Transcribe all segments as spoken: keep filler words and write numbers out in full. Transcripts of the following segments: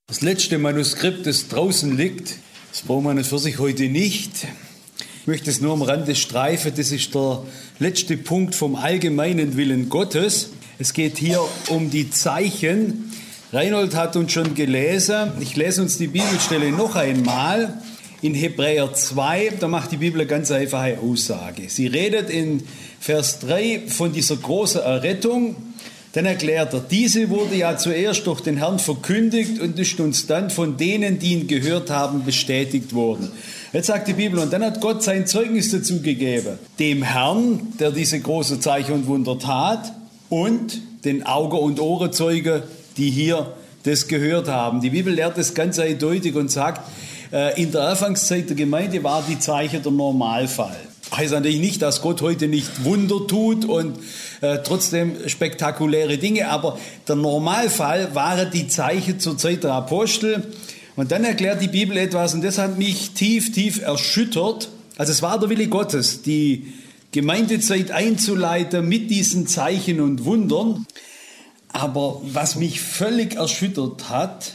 Das letzte Manuskript, das draußen liegt, das braucht man für sich heute nicht. Ich möchte es nur am Rande streifen. Das ist der letzte Punkt vom allgemeinen Willen Gottes. Es geht hier um die Zeichen. Reinhold hat uns schon gelesen. Ich lese uns die Bibelstelle noch einmal. In Hebräer zwei, da macht die Bibel eine ganz einfache Aussage. Sie redet in Vers drei von dieser großen Errettung. Dann erklärt er, diese wurde ja zuerst durch den Herrn verkündigt und ist uns dann von denen, die ihn gehört haben, bestätigt worden. Jetzt sagt die Bibel, und dann hat Gott sein Zeugnis dazu gegeben. Dem Herrn, der diese große Zeichen und Wunder tat, und den Auge- und Ohrenzeugen, die hier das gehört haben. Die Bibel lehrt das ganz eindeutig und sagt, in der Anfangszeit der Gemeinde war die Zeichen der Normalfall. Heißt natürlich nicht, dass Gott heute nicht Wunder tut und äh, trotzdem spektakuläre Dinge, aber der Normalfall waren die Zeichen zur Zeit der Apostel. Und dann erklärt die Bibel etwas, und das hat mich tief, tief erschüttert. Also es war der Wille Gottes, die Gemeindezeit einzuleiten mit diesen Zeichen und Wundern. Aber was mich völlig erschüttert hat,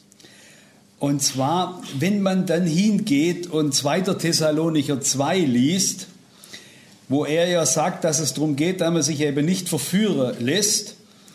und zwar, wenn man dann hingeht und zweiter Thessalonicher zwei liest, wo er ja sagt, dass es darum geht, dass man sich eben nicht verführen lässt,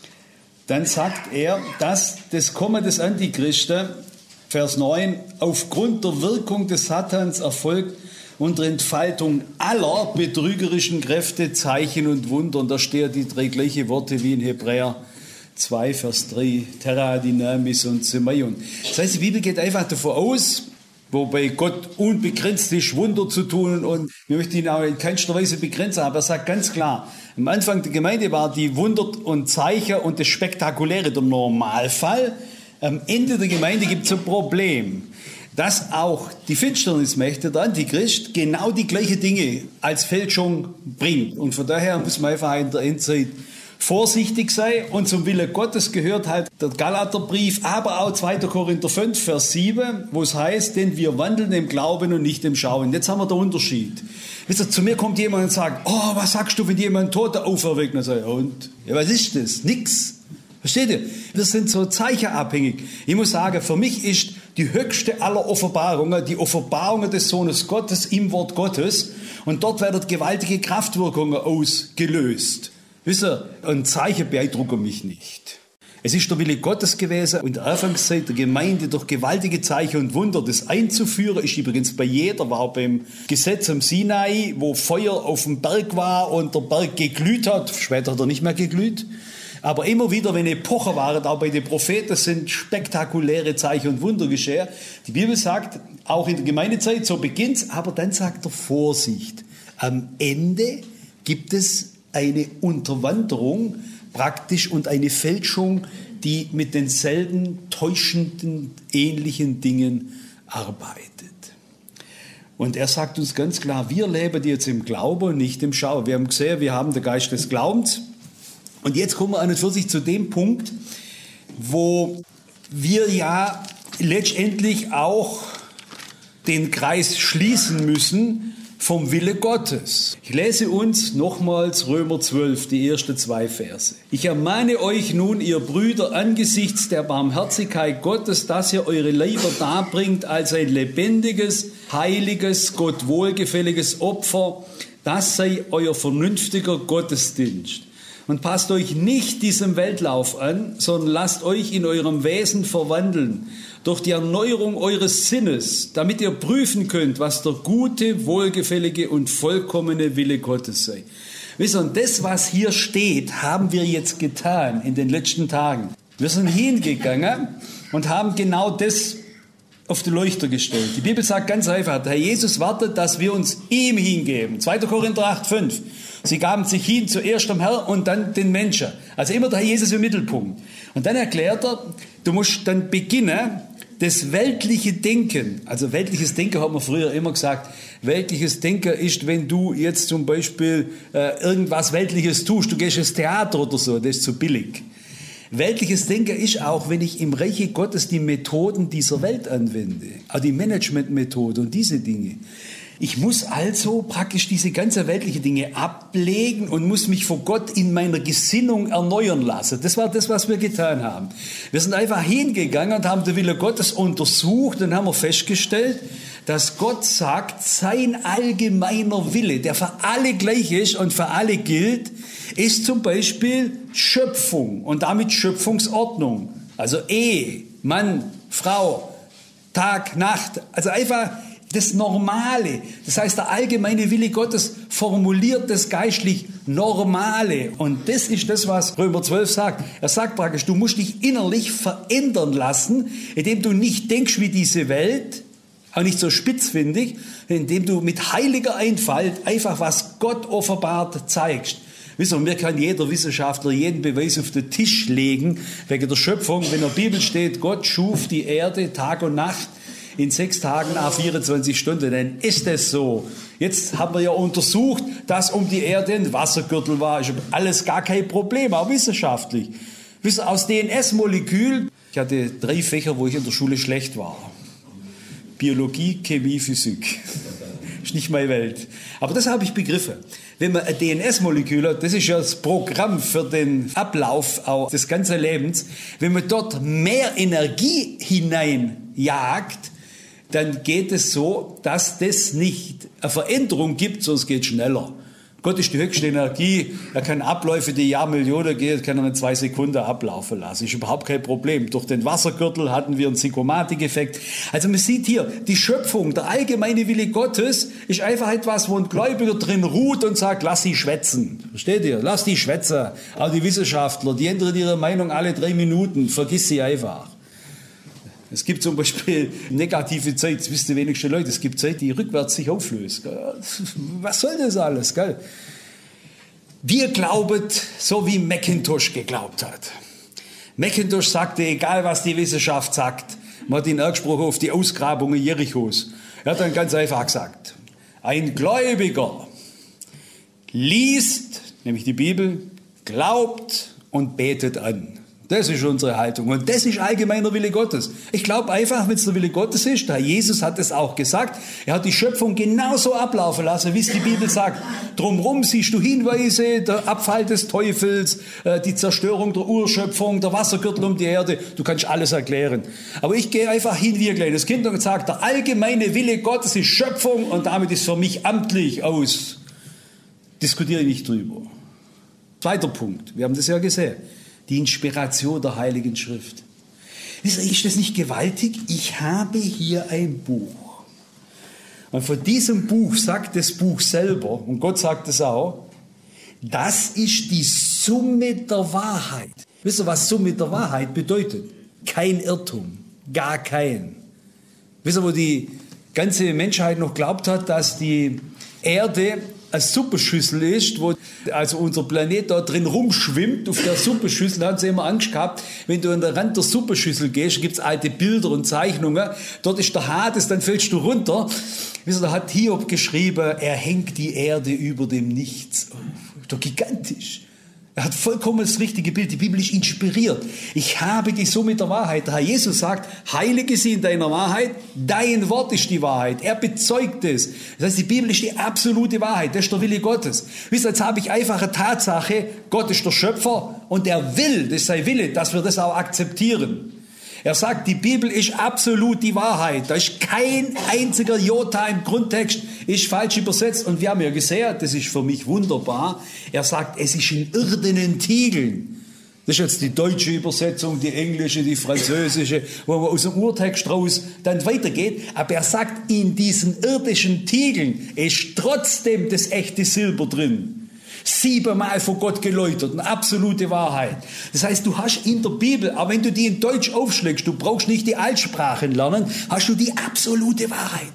dann sagt er, dass das Kommen des Antichristen, Vers neun, aufgrund der Wirkung des Satans erfolgt unter Entfaltung aller betrügerischen Kräfte, Zeichen und Wunder. Und da stehen die drei gleichen Worte wie in Hebräer zwei, Vers drei, Terra, Dynamis und Semeion. Das heißt, die Bibel geht einfach davon aus, wobei Gott unbegrenzt ist, Wunder zu tun, und wir möchten ihn auch in keinster Weise begrenzen, aber er sagt ganz klar, am Anfang der Gemeinde war die Wunder und Zeichen und das Spektakuläre der Normalfall. Am Ende der Gemeinde gibt es ein Problem, dass auch die Finsternismächte, der Antichrist, genau die gleichen Dinge als Fälschung bringt. Und von daher muss man einfach in der Endzeit vorsichtig sei, und zum Wille Gottes gehört halt der Galaterbrief, aber auch zweiter Korinther fünf, Vers sieben, wo es heißt, denn wir wandeln im Glauben und nicht im Schauen. Jetzt haben wir den Unterschied. Wisst ihr, zu mir kommt jemand und sagt, oh, was sagst du, wenn jemand Tote auferweckt? Und, ja, und? Ja, was ist das? Nix. Versteht ihr? Wir sind so zeichenabhängig. Ich muss sagen, für mich ist die höchste aller Offenbarungen die Offenbarungen des Sohnes Gottes im Wort Gottes, und dort werden gewaltige Kraftwirkungen ausgelöst. Wisst ihr, ein Zeichen beeindruckt mich nicht. Es ist der Wille Gottes gewesen, in der Anfangszeit der Gemeinde durch gewaltige Zeichen und Wunder das einzuführen. Ist übrigens bei jeder, war beim Gesetz am Sinai, wo Feuer auf dem Berg war und der Berg geglüht hat. Später hat er nicht mehr geglüht. Aber immer wieder, wenn Epochen waren, auch bei den Propheten, sind spektakuläre Zeichen und Wunder geschehen. Die Bibel sagt, auch in der Gemeindezeit, so beginnt's, aber dann sagt er Vorsicht. Am Ende gibt es eine Unterwanderung praktisch und eine Fälschung, die mit denselben täuschenden, ähnlichen Dingen arbeitet. Und er sagt uns ganz klar, wir leben jetzt im Glauben und nicht im Schauen. Wir haben gesehen, wir haben den Geist des Glaubens. Und jetzt kommen wir an und für sich zu dem Punkt, wo wir ja letztendlich auch den Kreis schließen müssen vom Wille Gottes. Ich lese uns nochmals Römer zwölf, die ersten zwei Verse. Ich ermahne euch nun, ihr Brüder, angesichts der Barmherzigkeit Gottes, dass ihr eure Leiber darbringt als ein lebendiges, heiliges, Gott wohlgefälliges Opfer. Das sei euer vernünftiger Gottesdienst. Und passt euch nicht diesem Weltlauf an, sondern lasst euch in eurem Wesen verwandeln durch die Erneuerung eures Sinnes, damit ihr prüfen könnt, was der gute, wohlgefällige und vollkommene Wille Gottes sei. Wisst ihr, und das, was hier steht, haben wir jetzt getan in den letzten Tagen. Wir sind hingegangen und haben genau das auf die Leuchter gestellt. Die Bibel sagt ganz einfach, der Herr Jesus wartet, dass wir uns ihm hingeben. zweiter Korinther acht, fünf. Sie gaben sich hin, zuerst dem Herrn und dann den Menschen. Also immer der Herr Jesus im Mittelpunkt. Und dann erklärt er, du musst dann beginnen, das weltliche Denken, also weltliches Denken hat man früher immer gesagt, weltliches Denken ist, wenn du jetzt zum Beispiel äh, irgendwas Weltliches tust, du gehst ins Theater oder so, das ist zu billig. Weltliches Denken ist auch, wenn ich im Reiche Gottes die Methoden dieser Welt anwende, auch die Managementmethode und diese Dinge. Ich muss also praktisch diese ganze weltliche Dinge ablegen und muss mich vor Gott in meiner Gesinnung erneuern lassen. Das war das, was wir getan haben. Wir sind einfach hingegangen und haben den Wille Gottes untersucht und haben wir festgestellt, dass Gott sagt, sein allgemeiner Wille, der für alle gleich ist und für alle gilt, ist zum Beispiel Schöpfung und damit Schöpfungsordnung. Also Ehe, Mann, Frau, Tag, Nacht, also einfach das Normale. Das heißt, der allgemeine Wille Gottes formuliert das geistlich Normale. Und das ist das, was Römer zwölf sagt. Er sagt praktisch, du musst dich innerlich verändern lassen, indem du nicht denkst wie diese Welt, auch nicht so spitzfindig, indem du mit heiliger Einfalt einfach, was Gott offenbart, zeigst. Wisst ihr, mir kann jeder Wissenschaftler jeden Beweis auf den Tisch legen, wegen der Schöpfung. Wenn in der Bibel steht, Gott schuf die Erde Tag und Nacht in sechs Tagen à vierundzwanzig Stunden, dann ist es so. Jetzt haben wir ja untersucht, dass um die Erde ein Wassergürtel war. Ist alles gar kein Problem, auch wissenschaftlich. Wisst ihr, aus D N S-Molekül, ich hatte drei Fächer, wo ich in der Schule schlecht war. Biologie, Chemie, Physik. Ist nicht meine Welt. Aber das habe ich begriffen. Wenn man ein D N S-Molekül hat, das ist ja das Programm für den Ablauf auch des ganzen Lebens, wenn man dort mehr Energie hineinjagt, dann geht es so, dass das nicht eine Veränderung gibt, sondern es geht schneller. Gott ist die höchste Energie, er kann Abläufe, die Jahrmillionen gehen, kann er in zwei Sekunden ablaufen lassen. Ist überhaupt kein Problem. Durch den Wassergürtel hatten wir einen Psychomatik-Effekt. Also man sieht hier, die Schöpfung, der allgemeine Wille Gottes ist einfach etwas, wo ein Gläubiger drin ruht und sagt, lass sie schwätzen. Versteht ihr? Lass die schwätzen. Auch die Wissenschaftler, die ändern ihre Meinung alle drei Minuten. Vergiss sie einfach. Es gibt zum Beispiel negative Zeit, das wissen die wenigsten Leute, es gibt Zeit, die rückwärts sich auflöst. Was soll das alles? Gell? Wir glauben, so wie Macintosh geglaubt hat. Macintosh sagte, egal was die Wissenschaft sagt, man hat ihn angesprochen auf die Ausgrabungen Jerichos. Er hat dann ganz einfach gesagt, ein Gläubiger liest, nämlich die Bibel, glaubt und betet an. Das ist unsere Haltung. Und das ist allgemeiner Wille Gottes. Ich glaube einfach, wenn es der Wille Gottes ist, der Jesus hat es auch gesagt, er hat die Schöpfung genauso ablaufen lassen, wie es die Bibel sagt. Drumherum siehst du Hinweise, der Abfall des Teufels, die Zerstörung der Urschöpfung, der Wassergürtel um die Erde. Du kannst alles erklären. Aber ich gehe einfach hin wie ein kleines Kind und sage, der allgemeine Wille Gottes ist Schöpfung und damit ist für mich amtlich aus. Diskutiere ich nicht drüber. Zweiter Punkt. Wir haben das ja gesehen. Die Inspiration der Heiligen Schrift. Ist das nicht gewaltig? Ich habe hier ein Buch. Und von diesem Buch sagt das Buch selber, und Gott sagt es auch, das ist die Summe der Wahrheit. Wisst ihr, was Summe der Wahrheit bedeutet? Kein Irrtum. Gar kein. Wisst ihr, wo die ganze Menschheit noch glaubt hat, dass die Erde eine Suppenschüssel ist, wo also unser Planet da drin rumschwimmt, auf der Suppenschüssel, da haben sie immer Angst gehabt, wenn du an den Rand der Suppenschüssel gehst, gibt es alte Bilder und Zeichnungen, dort ist der Hades, dann fällst du runter. Wisst ihr, da hat Hiob geschrieben, er hängt die Erde über dem Nichts. Doch gigantisch. Er hat vollkommen das richtige Bild. Die Bibel ist inspiriert. Ich habe die Summe der Wahrheit. Der Herr Jesus sagt, heilige sie in deiner Wahrheit. Dein Wort ist die Wahrheit. Er bezeugt es. Das heißt, die Bibel ist die absolute Wahrheit. Das ist der Wille Gottes. Wisst ihr, jetzt habe ich einfach eine Tatsache. Gott ist der Schöpfer und er will, das ist sein Wille, dass wir das auch akzeptieren. Er sagt, die Bibel ist absolut die Wahrheit. Da ist kein einziger Jota im Grundtext, ist falsch übersetzt. Und wir haben ja gesehen, das ist für mich wunderbar, er sagt, es ist in irdenen Tiegeln. Das ist jetzt die deutsche Übersetzung, die englische, die französische, wo man aus dem Urtext raus dann weitergeht. Aber er sagt, in diesen irdischen Tiegeln ist trotzdem das echte Silber drin. Siebenmal von Gott geläutert, eine absolute Wahrheit. Das heißt, du hast in der Bibel, aber wenn du die in Deutsch aufschlägst, du brauchst nicht die Altsprachen lernen, hast du die absolute Wahrheit.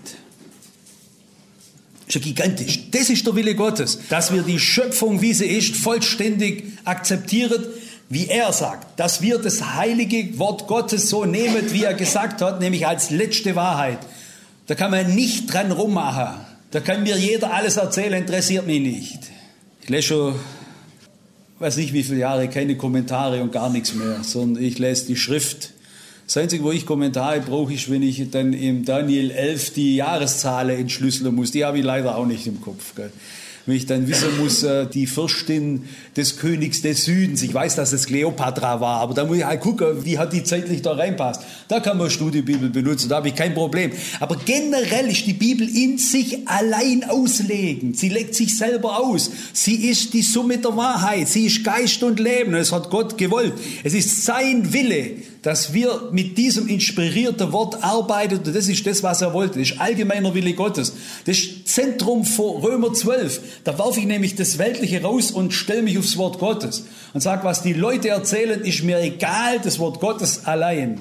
Das ist ja gigantisch. Das ist der Wille Gottes, dass wir die Schöpfung, wie sie ist, vollständig akzeptieren, wie er sagt, dass wir das heilige Wort Gottes so nehmen, wie er gesagt hat, nämlich als letzte Wahrheit. Da kann man nicht dran rummachen. Da kann mir jeder alles erzählen, interessiert mich nicht. Ich lese schon, weiß nicht wie viele Jahre, keine Kommentare und gar nichts mehr, sondern ich lese die Schrift Das Einzige, wo ich Kommentare brauche, ist, wenn ich dann im Daniel elf die Jahreszahlen entschlüsseln muss. Die habe ich leider auch nicht im Kopf. Gell? Wenn ich dann wissen muss, die Fürstin des Königs des Südens, ich weiß, dass es Kleopatra war, aber da muss ich halt gucken, wie hat die zeitlich da reinpasst. Da kann man Studienbibel benutzen, da habe ich kein Problem. Aber generell ist die Bibel in sich allein auslegen. Sie legt sich selber aus. Sie ist die Summe der Wahrheit. Sie ist Geist und Leben. Das hat Gott gewollt. Es ist sein Wille, dass wir mit diesem inspirierten Wort arbeiten. Und das ist das, was er wollte. Das ist allgemeiner Wille Gottes. Das ist Zentrum von Römer zwölf. Da werfe ich nämlich das Weltliche raus und stelle mich aufs Wort Gottes. Und sage, was die Leute erzählen, ist mir egal, das Wort Gottes allein.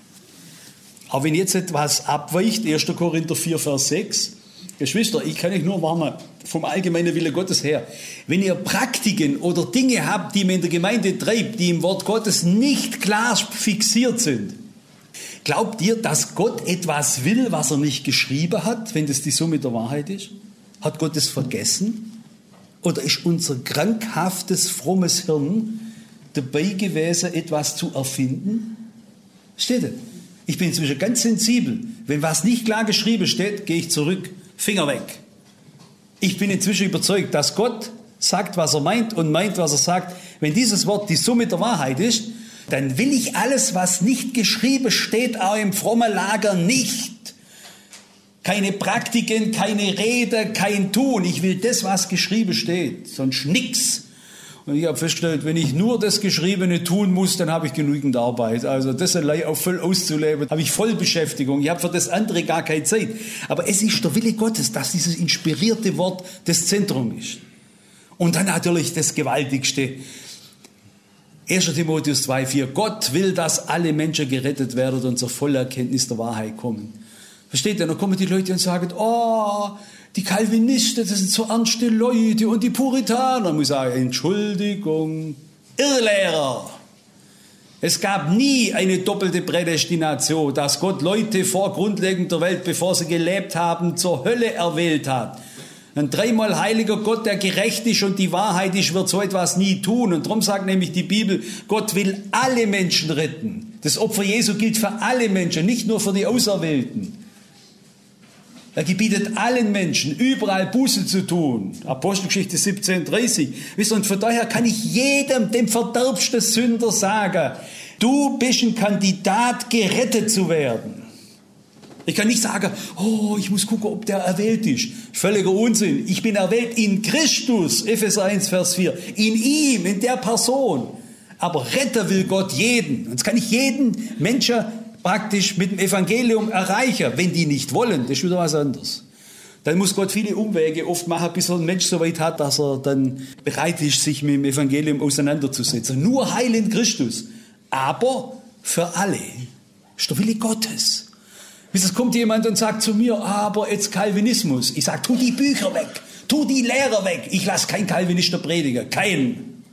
Aber wenn jetzt etwas abweicht, erster Korinther vier, Vers sechs, Geschwister, ich kann euch nur warnen, vom allgemeinen Wille Gottes her. Wenn ihr Praktiken oder Dinge habt, die man in der Gemeinde treibt, die im Wort Gottes nicht klar fixiert sind, glaubt ihr, dass Gott etwas will, was er nicht geschrieben hat, wenn das die Summe der Wahrheit ist? Hat Gott es vergessen? Oder ist unser krankhaftes, frommes Hirn dabei gewesen, etwas zu erfinden? Steht das? Ich bin inzwischen ganz sensibel. Wenn was nicht klar geschrieben steht, gehe ich zurück. Finger weg. Ich bin inzwischen überzeugt, dass Gott sagt, was er meint und meint, was er sagt. Wenn dieses Wort die Summe der Wahrheit ist, dann will ich alles, was nicht geschrieben steht, auch im frommen Lager nicht. Keine Praktiken, keine Rede, kein Tun. Ich will das, was geschrieben steht, sonst nix. Und ich habe festgestellt, wenn ich nur das Geschriebene tun muss, dann habe ich genügend Arbeit. Also das allein auch voll auszuleben, habe ich voll Beschäftigung. Ich habe für das andere gar keine Zeit. Aber es ist der Wille Gottes, dass dieses inspirierte Wort das Zentrum ist. Und dann natürlich das Gewaltigste. erster Timotheus zwei, vier. Gott will, dass alle Menschen gerettet werden und zur Vollerkenntnis der Wahrheit kommen. Versteht ihr? Dann kommen die Leute und sagen, oh, die Calvinisten, das sind so ernste Leute und die Puritaner. Ich muss sagen, Entschuldigung, Irrlehrer. Es gab nie eine doppelte Prädestination, dass Gott Leute vor Grundlegung der Welt, bevor sie gelebt haben, zur Hölle erwählt hat. Ein dreimal heiliger Gott, der gerecht ist und die Wahrheit ist, wird so etwas nie tun. Und darum sagt nämlich die Bibel, Gott will alle Menschen retten. Das Opfer Jesu gilt für alle Menschen, nicht nur für die Auserwählten. Er gebietet allen Menschen, überall Buße zu tun. Apostelgeschichte siebzehn, dreißig. Und von daher kann ich jedem, dem verderbsten Sünder sagen, du bist ein Kandidat, gerettet zu werden. Ich kann nicht sagen, oh, ich muss gucken, ob der erwählt ist. Völliger Unsinn. Ich bin erwählt in Christus, Epheser eins, Vers vier. In ihm, in der Person. Aber retten will Gott jeden. Und jetzt kann ich jeden Menschen praktisch mit dem Evangelium erreichen. Wenn die nicht wollen, das ist wieder was anderes. Dann muss Gott viele Umwege oft machen, bis er einen Mensch so weit hat, dass er dann bereit ist, sich mit dem Evangelium auseinanderzusetzen. Nur Heil in Christus. Aber für alle. Das ist der Wille Gottes. Bis es kommt jemand und sagt zu mir, aber jetzt Calvinismus. Ich sage, tu die Bücher weg, tu die Lehrer weg. Ich lasse keinen Calvinister predigen, keinen.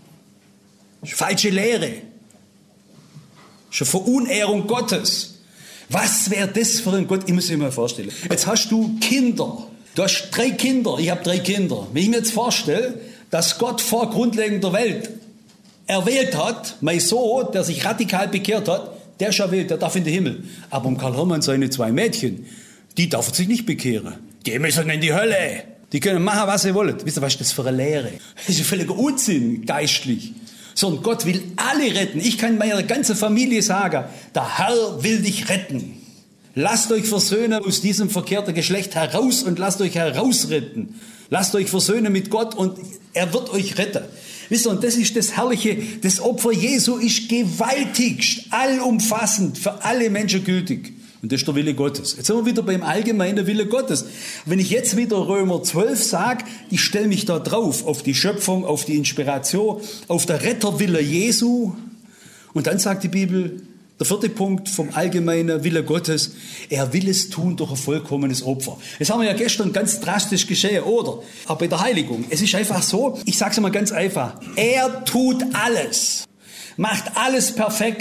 Das ist falsche Lehre. Das ist eine Verunehrung Gottes. Was wäre das für ein Gott? Ich muss mir mal vorstellen. Jetzt hast du Kinder. Du hast drei Kinder. Ich habe drei Kinder. Wenn ich mir jetzt vorstelle, dass Gott vor Grundlegung der Welt erwählt hat, mein Sohn, der sich radikal bekehrt hat, der ist erwählt, der darf in den Himmel. Aber um Karl Hermann seine zwei Mädchen, die dürfen sich nicht bekehren. Die müssen in die Hölle. Die können machen, was sie wollen. Wisst ihr, was ist das für eine Lehre? Das ist ein völliger Unsinn, geistlich. Sondern Gott will alle retten. Ich kann meiner ganzen Familie sagen, der Herr will dich retten. Lasst euch versöhnen aus diesem verkehrten Geschlecht heraus und lasst euch herausretten. Lasst euch versöhnen mit Gott und er wird euch retten. Wisst ihr, und das ist das Herrliche, das Opfer Jesu ist gewaltigst, allumfassend, für alle Menschen gültig. Und das ist der Wille Gottes. Jetzt sind wir wieder beim allgemeinen Wille Gottes. Wenn ich jetzt wieder Römer zwölf sage, ich stelle mich da drauf, auf die Schöpfung, auf die Inspiration, auf der Retterwille Jesu. Und dann sagt die Bibel, der vierte Punkt vom allgemeinen Wille Gottes, er will es tun durch ein vollkommenes Opfer. Das haben wir ja gestern ganz drastisch geschehen, oder? Aber bei der Heiligung, es ist einfach so, ich sage es mal ganz einfach, er tut alles, macht alles perfekt.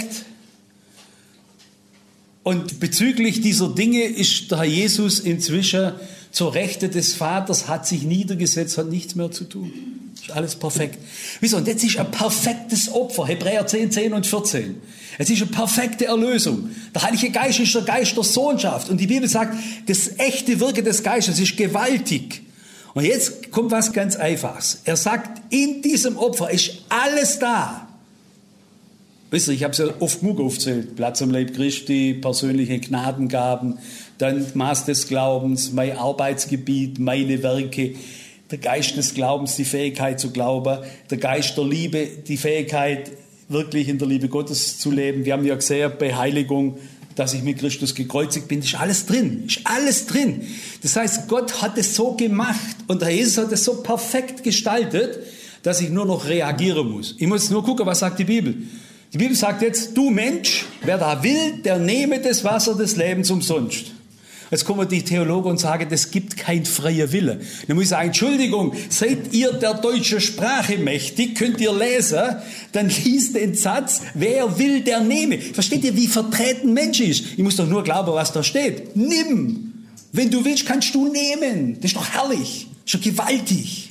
Und bezüglich dieser Dinge ist der Herr Jesus inzwischen zur Rechte des Vaters, hat sich niedergesetzt, hat nichts mehr zu tun. Ist alles perfekt. Wieso? Und jetzt ist ein perfektes Opfer. Hebräer zehn, zehn und vierzehn. Es ist eine perfekte Erlösung. Der Heilige Geist ist der Geist der Sohnschaft. Und die Bibel sagt, das echte Wirken des Geistes ist gewaltig. Und jetzt kommt was ganz Einfaches. Er sagt, in diesem Opfer ist alles da. Wisst ihr, ich habe es ja oft genug aufgezählt. Platz am Leib Christi, persönliche Gnadengaben, dann Maß des Glaubens, mein Arbeitsgebiet, meine Werke, der Geist des Glaubens, die Fähigkeit zu glauben, der Geist der Liebe, die Fähigkeit, wirklich in der Liebe Gottes zu leben. Wir haben ja gesehen bei Heiligung, dass ich mit Christus gekreuzigt bin. Das ist alles drin. Ist alles drin. Das heißt, Gott hat es so gemacht und der Jesus hat es so perfekt gestaltet, dass ich nur noch reagieren muss. Ich muss nur gucken, was sagt die Bibel. Die Bibel sagt jetzt, du Mensch, wer da will, der nehme das Wasser des Lebens umsonst. Jetzt kommen die Theologen und sagen, das gibt kein freier Wille. Dann muss ich sagen, Entschuldigung, seid ihr der deutschen Sprache mächtig, könnt ihr lesen, dann liest den Satz, wer will, der nehme. Versteht ihr, wie vertreten Mensch ist? Ich muss doch nur glauben, was da steht. Nimm. Wenn du willst, kannst du nehmen. Das ist doch herrlich. Das ist doch gewaltig.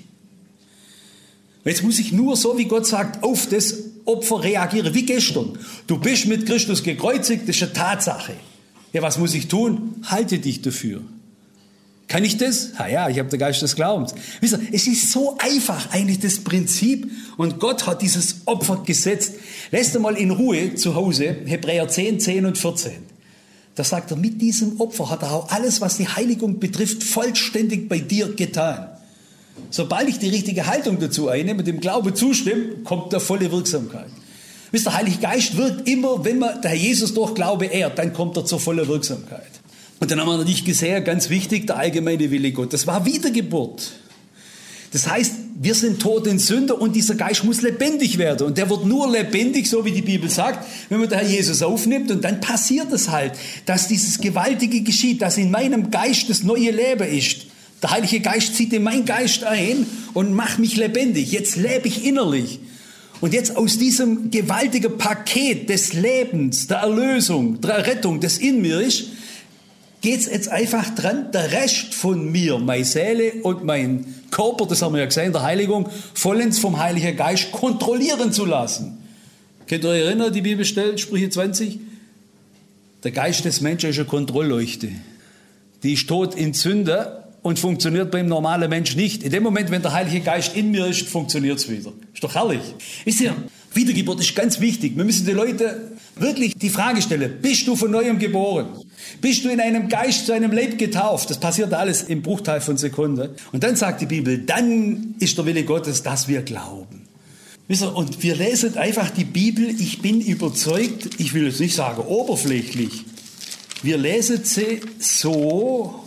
Jetzt muss ich nur, so wie Gott sagt, auf das Opfer reagieren, wie gestern. Du bist mit Christus gekreuzigt, das ist eine Tatsache. Ja, was muss ich tun? Halte dich dafür. Kann ich das? Ja, ja, ich habe den Geist des Glaubens. Wisst ihr, es ist so einfach eigentlich das Prinzip und Gott hat dieses Opfer gesetzt. Lässt einmal in Ruhe zu Hause, Hebräer zehn, zehn und vierzehn. Da sagt er, mit diesem Opfer hat er auch alles, was die Heiligung betrifft, vollständig bei dir getan. Sobald ich die richtige Haltung dazu einnehme, dem Glaube zustimme, kommt der volle Wirksamkeit. Wisst ihr, der Heilige Geist wirkt immer, wenn man der Jesus durch Glaube ehrt, dann kommt er zur vollen Wirksamkeit. Und dann haben wir natürlich gesehen, ganz wichtig, der allgemeine Wille Gottes. Das war Wiedergeburt. Das heißt, wir sind tot in Sünde und dieser Geist muss lebendig werden. Und der wird nur lebendig, so wie die Bibel sagt, wenn man den Herr Jesus aufnimmt. Und dann passiert es halt, dass dieses Gewaltige geschieht, dass in meinem Geist das neue Leben ist. Der Heilige Geist zieht in meinen Geist ein und macht mich lebendig. Jetzt lebe ich innerlich. Und jetzt aus diesem gewaltigen Paket des Lebens, der Erlösung, der Errettung, das in mir ist, geht es jetzt einfach dran, der Rest von mir, meine Seele und mein Körper, das haben wir ja gesehen in der Heiligung, vollends vom Heiligen Geist kontrollieren zu lassen. Könnt ihr euch erinnern, die Bibelstelle, Sprüche zwanzig? Der Geist des Menschen ist eine Kontrollleuchte. Die ist tot in Sünde und funktioniert beim normalen Mensch nicht. In dem Moment, wenn der Heilige Geist in mir ist, funktioniert es wieder. Ist doch herrlich. Wisst ihr, Wiedergeburt ist ganz wichtig. Wir müssen den Leuten wirklich die Frage stellen, bist du von Neuem geboren? Bist du in einem Geist zu einem Leib getauft? Das passiert alles im Bruchteil von Sekunden. Und dann sagt die Bibel, dann ist der Wille Gottes, dass wir glauben. Wisst ihr, und wir lesen einfach die Bibel, ich bin überzeugt, ich will jetzt nicht sagen oberflächlich, wir lesen sie so,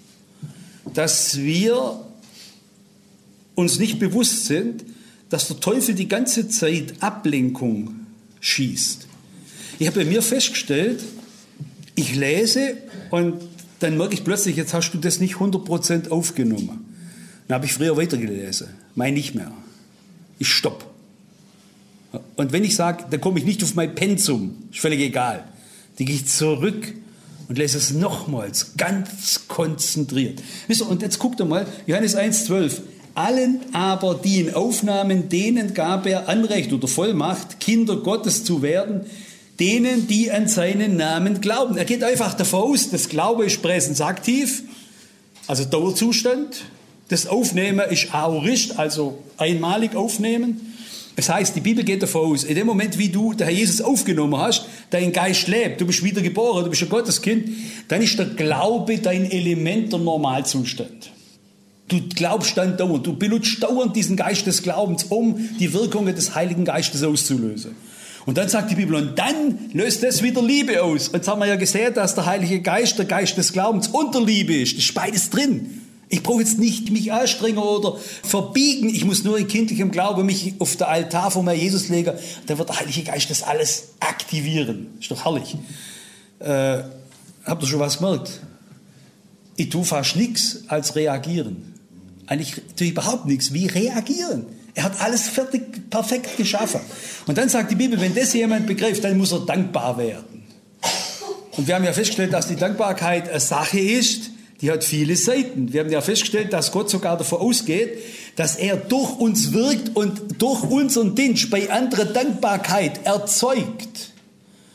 dass wir uns nicht bewusst sind, dass der Teufel die ganze Zeit Ablenkung schießt. Ich habe bei mir festgestellt, ich lese und dann merke ich plötzlich, jetzt hast du das nicht hundert Prozent aufgenommen. Dann habe ich früher weitergelesen, mein nicht mehr. Ich stopp. Und wenn ich sage, dann komme ich nicht auf mein Pensum, ist völlig egal. Dann gehe ich zurück und lese es nochmals ganz konzentriert. Wisst ihr, und jetzt guckt ihr mal, Johannes eins, zwölf. Allen aber, die ihn aufnahmen, denen gab er Anrecht oder Vollmacht, Kinder Gottes zu werden, denen, die an seinen Namen glauben. Er geht einfach davon aus, das Glaube ist präsensaktiv, also Dauerzustand. Das Aufnehmen ist Aorist, also einmalig aufnehmen. Das heißt, die Bibel geht davon aus, in dem Moment, wie du den Herr Jesus aufgenommen hast, dein Geist lebt, du bist wieder geboren, du bist ein Gotteskind, dann ist der Glaube dein Element, der Normalzustand. Du glaubst dann dauernd, du benutzt dauernd diesen Geist des Glaubens, um die Wirkungen des Heiligen Geistes auszulösen. Und dann sagt die Bibel, und dann löst das wieder Liebe aus. Jetzt haben wir ja gesehen, dass der Heilige Geist, der Geist des Glaubens und der Liebe ist. Das ist beides drin. Ich brauche jetzt nicht mich anstrengen oder verbiegen. Ich muss nur in kindlichem Glauben mich auf den Altar von mir Jesus legen. Dann wird der Heilige Geist das alles aktivieren. Ist doch herrlich. Äh, habt ihr schon was gemerkt? Ich tue fast nichts als reagieren. Eigentlich tue ich überhaupt nichts. Wie reagieren? Er hat alles fertig, perfekt geschaffen. Und dann sagt die Bibel, wenn das jemand begreift, dann muss er dankbar werden. Und wir haben ja festgestellt, dass die Dankbarkeit eine Sache ist, die hat viele Seiten. Wir haben ja festgestellt, dass Gott sogar davon ausgeht, dass er durch uns wirkt und durch unseren Dienst bei anderen Dankbarkeit erzeugt.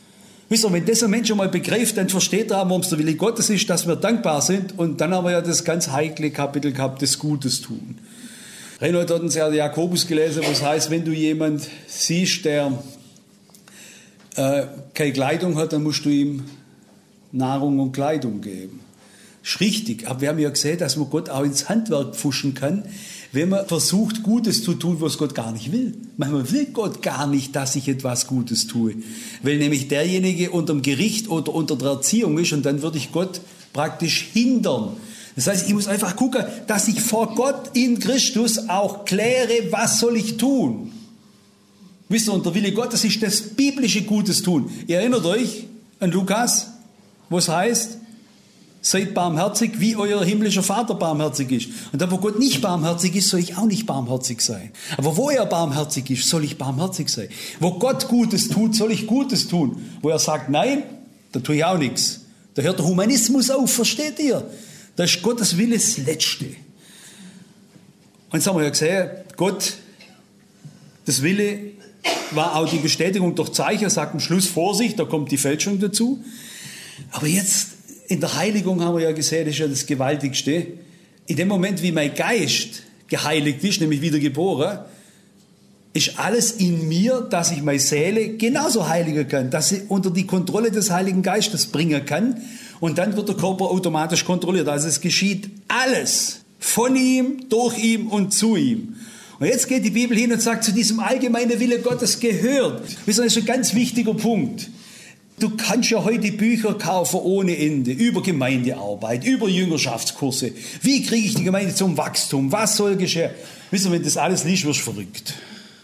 Wisst ihr, wenn das ein Mensch einmal begreift, dann versteht er, warum es der Wille Gottes ist, dass wir dankbar sind. Und dann haben wir ja das ganz heikle Kapitel gehabt, das Gutes tun. Reinhold hat uns ja Jakobus gelesen, was heißt, wenn du jemand siehst, der äh, keine Kleidung hat, dann musst du ihm Nahrung und Kleidung geben. Das ist richtig, aber wir haben ja gesehen, dass man Gott auch ins Handwerk pfuschen kann, wenn man versucht, Gutes zu tun, was Gott gar nicht will. Manchmal will Gott gar nicht, dass ich etwas Gutes tue, weil nämlich derjenige unter dem Gericht oder unter der Erziehung ist und dann würde ich Gott praktisch hindern. Das heißt, ich muss einfach gucken, dass ich vor Gott in Christus auch kläre, was soll ich tun. Wisst ihr, und der Wille Gottes ist das biblische Gutes tun. Ihr erinnert euch an Lukas, wo es heißt, seid barmherzig, wie euer himmlischer Vater barmherzig ist. Und da, wo Gott nicht barmherzig ist, soll ich auch nicht barmherzig sein. Aber wo er barmherzig ist, soll ich barmherzig sein. Wo Gott Gutes tut, soll ich Gutes tun. Wo er sagt, nein, da tue ich auch nichts. Da hört der Humanismus auf, versteht ihr? Da ist Gottes Wille das Letzte. Und jetzt haben wir ja gesehen, Gott, das Wille war auch die Bestätigung durch Zeichen, er sagt am Schluss, Vorsicht, da kommt die Fälschung dazu. Aber jetzt in der Heiligung haben wir ja gesehen, das ist ja das Gewaltigste. In dem Moment, wie mein Geist geheiligt ist, nämlich wiedergeboren, ist alles in mir, dass ich meine Seele genauso heiligen kann, dass sie unter die Kontrolle des Heiligen Geistes bringen kann. Und dann wird der Körper automatisch kontrolliert. Also es geschieht alles von ihm, durch ihn und zu ihm. Und jetzt geht die Bibel hin und sagt, zu diesem allgemeinen Wille Gottes gehört. Das ist ein ganz wichtiger Punkt. Du kannst ja heute Bücher kaufen ohne Ende, über Gemeindearbeit, über Jüngerschaftskurse. Wie kriege ich die Gemeinde zum Wachstum? Was soll geschehen? Wisst ihr, wenn das alles liest, wirst du verrückt.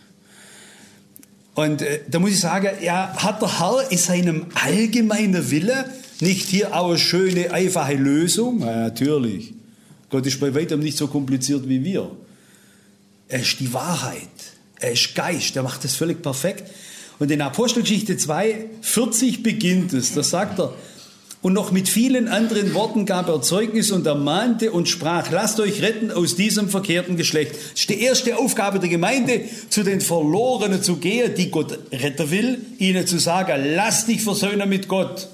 Und äh, da muss ich sagen, ja, hat der Herr in seinem allgemeinen Wille nicht hier auch eine schöne, einfache Lösung? Ja, natürlich. Gott ist bei weitem nicht so kompliziert wie wir. Er ist die Wahrheit. Er ist Geist. Er macht das völlig perfekt. Und in Apostelgeschichte zwei, vierzig beginnt es. Da sagt er, und noch mit vielen anderen Worten gab er Zeugnis und ermahnte und sprach, lasst euch retten aus diesem verkehrten Geschlecht. Das ist die erste Aufgabe der Gemeinde, zu den Verlorenen zu gehen, die Gott retten will, ihnen zu sagen, lass dich versöhnen mit Gott.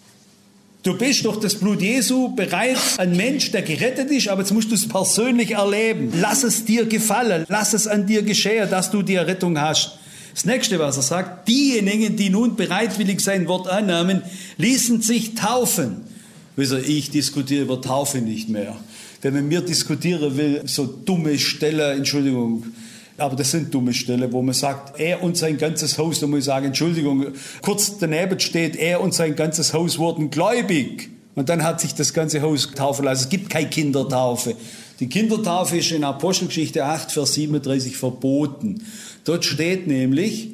Du bist durch das Blut Jesu bereits ein Mensch, der gerettet ist, aber jetzt musst du es persönlich erleben. Lass es dir gefallen, lass es an dir geschehen, dass du die Errettung hast. Das nächste, was er sagt, diejenigen, die nun bereitwillig sein Wort annahmen, ließen sich taufen. Wisst ihr, ich diskutiere über Taufe nicht mehr. Wenn man mir diskutieren will, so dumme Stellen, Entschuldigung, aber das sind dumme Stellen, wo man sagt, er und sein ganzes Haus, da muss ich sagen, Entschuldigung, kurz daneben steht, er und sein ganzes Haus wurden gläubig. Und dann hat sich das ganze Haus taufen lassen. Es gibt keine Kindertaufe. Die Kindertaufe ist in Apostelgeschichte acht, Vers siebenunddreißig verboten. Dort steht nämlich,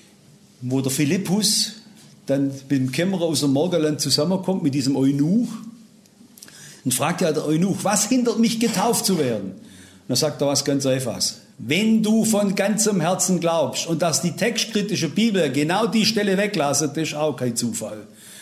wo der Philippus dann mit dem Kämmerer aus dem Morgenland zusammenkommt, mit diesem Eunuch, und fragt ja der Eunuch, was hindert mich, getauft zu werden? Und dann sagt er was ganz Einfaches. Wenn du von ganzem Herzen glaubst, und dass die textkritische Bibel genau die Stelle weglassen, das ist auch kein Zufall.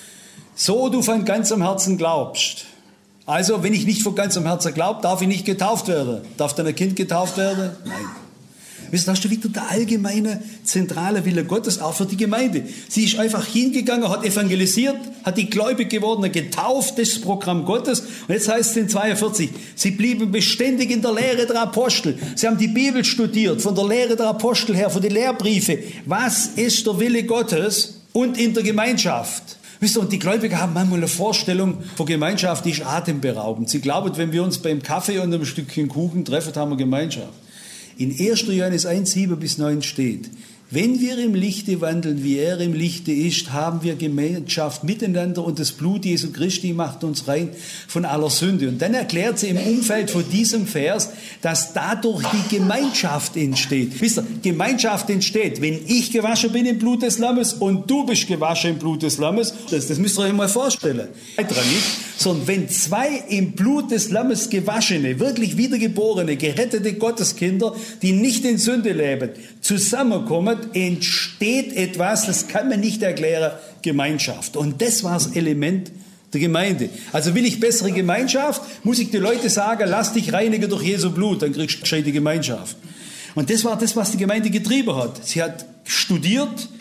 So du von ganzem Herzen glaubst. Also, wenn ich nicht von ganzem Herzen glaube, darf ich nicht getauft werden. Darf dann ein Kind getauft werden? Nein. Wisst ihr, da hast du wieder der allgemeine, zentrale Wille Gottes, auch für die Gemeinde. Sie ist einfach hingegangen, hat evangelisiert, hat die gläubig gewordenen getauft, das ist das Programm Gottes. Und jetzt heißt es in zweiundvierzig, sie blieben beständig in der Lehre der Apostel. Sie haben die Bibel studiert, von der Lehre der Apostel her, von den Lehrbriefen. Was ist der Wille Gottes? Und in der Gemeinschaft. Wisst ihr, und die Gläubigen haben manchmal eine Vorstellung von Gemeinschaft, die ist atemberaubend. Sie glauben, wenn wir uns beim Kaffee und einem Stückchen Kuchen treffen, haben wir Gemeinschaft. In erster Johannes eins, sieben bis neun steht, wenn wir im Lichte wandeln, wie er im Lichte ist, haben wir Gemeinschaft miteinander und das Blut Jesu Christi macht uns rein von aller Sünde. Und dann erklärt sie im Umfeld von diesem Vers, dass dadurch die Gemeinschaft entsteht. Wisst ihr, Gemeinschaft entsteht, wenn ich gewaschen bin im Blut des Lammes und du bist gewaschen im Blut des Lammes. Das, das müsst ihr euch mal vorstellen. Nicht, sondern wenn zwei im Blut des Lammes gewaschene, wirklich wiedergeborene, gerettete Gotteskinder, die nicht in Sünde leben, zusammenkommen, entsteht etwas, das kann man nicht erklären, Gemeinschaft. Und das war das Element der Gemeinde. Also will ich bessere Gemeinschaft, muss ich die Leute sagen, lass dich reinigen durch Jesu Blut, dann kriegst du gescheite Gemeinschaft. Und das war das, was die Gemeinde getrieben hat. Sie hat studiert,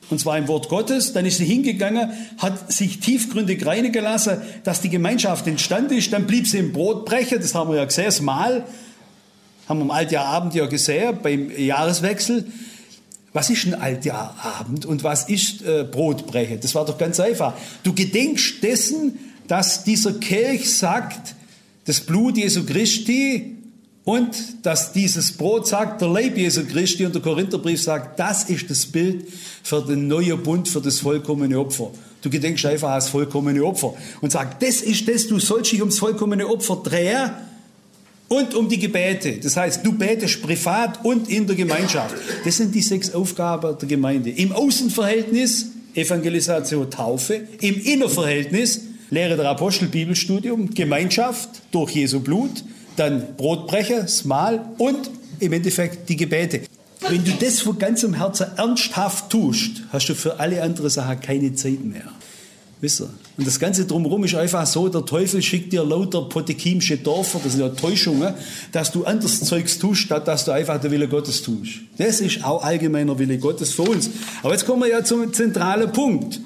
und zwar im Wort Gottes. Dann ist sie hingegangen, hat sich tiefgründig reinigen lassen, dass die Gemeinschaft entstanden ist. Dann blieb sie im Brotbrechen, das haben wir ja gesehen, das Mahl, haben wir am Altjahrabend ja gesehen, beim Jahreswechsel. Was ist ein Altjahrabend und was ist äh, Brotbrechen? Das war doch ganz einfach. Du gedenkst dessen, dass dieser Kelch sagt, das Blut Jesu Christi, und dass dieses Brot sagt, der Leib Jesu Christi, und der Korintherbrief sagt, das ist das Bild für den neuen Bund, für das vollkommene Opfer. Du gedenkst einfach an das vollkommene Opfer und sagst, das ist das, du sollst dich ums vollkommene Opfer drehen und um die Gebete. Das heißt, du betest privat und in der Gemeinschaft. Das sind die sechs Aufgaben der Gemeinde. Im Außenverhältnis Evangelisation, Taufe, im Innerverhältnis Lehre der Apostel, Bibelstudium, Gemeinschaft durch Jesu Blut, dann Brotbrechen, das Mahl und im Endeffekt die Gebete. Wenn du das von ganzem Herzen ernsthaft tust, hast du für alle anderen Sachen keine Zeit mehr. Wisst ihr? Und das Ganze drumherum ist einfach so, der Teufel schickt dir lauter potekimische Dörfer, das sind ja Täuschungen, dass du anderes Zeugs tust, statt dass du einfach den Wille Gottes tust. Das ist auch allgemeiner Wille Gottes für uns. Aber jetzt kommen wir ja zum zentralen Punkt.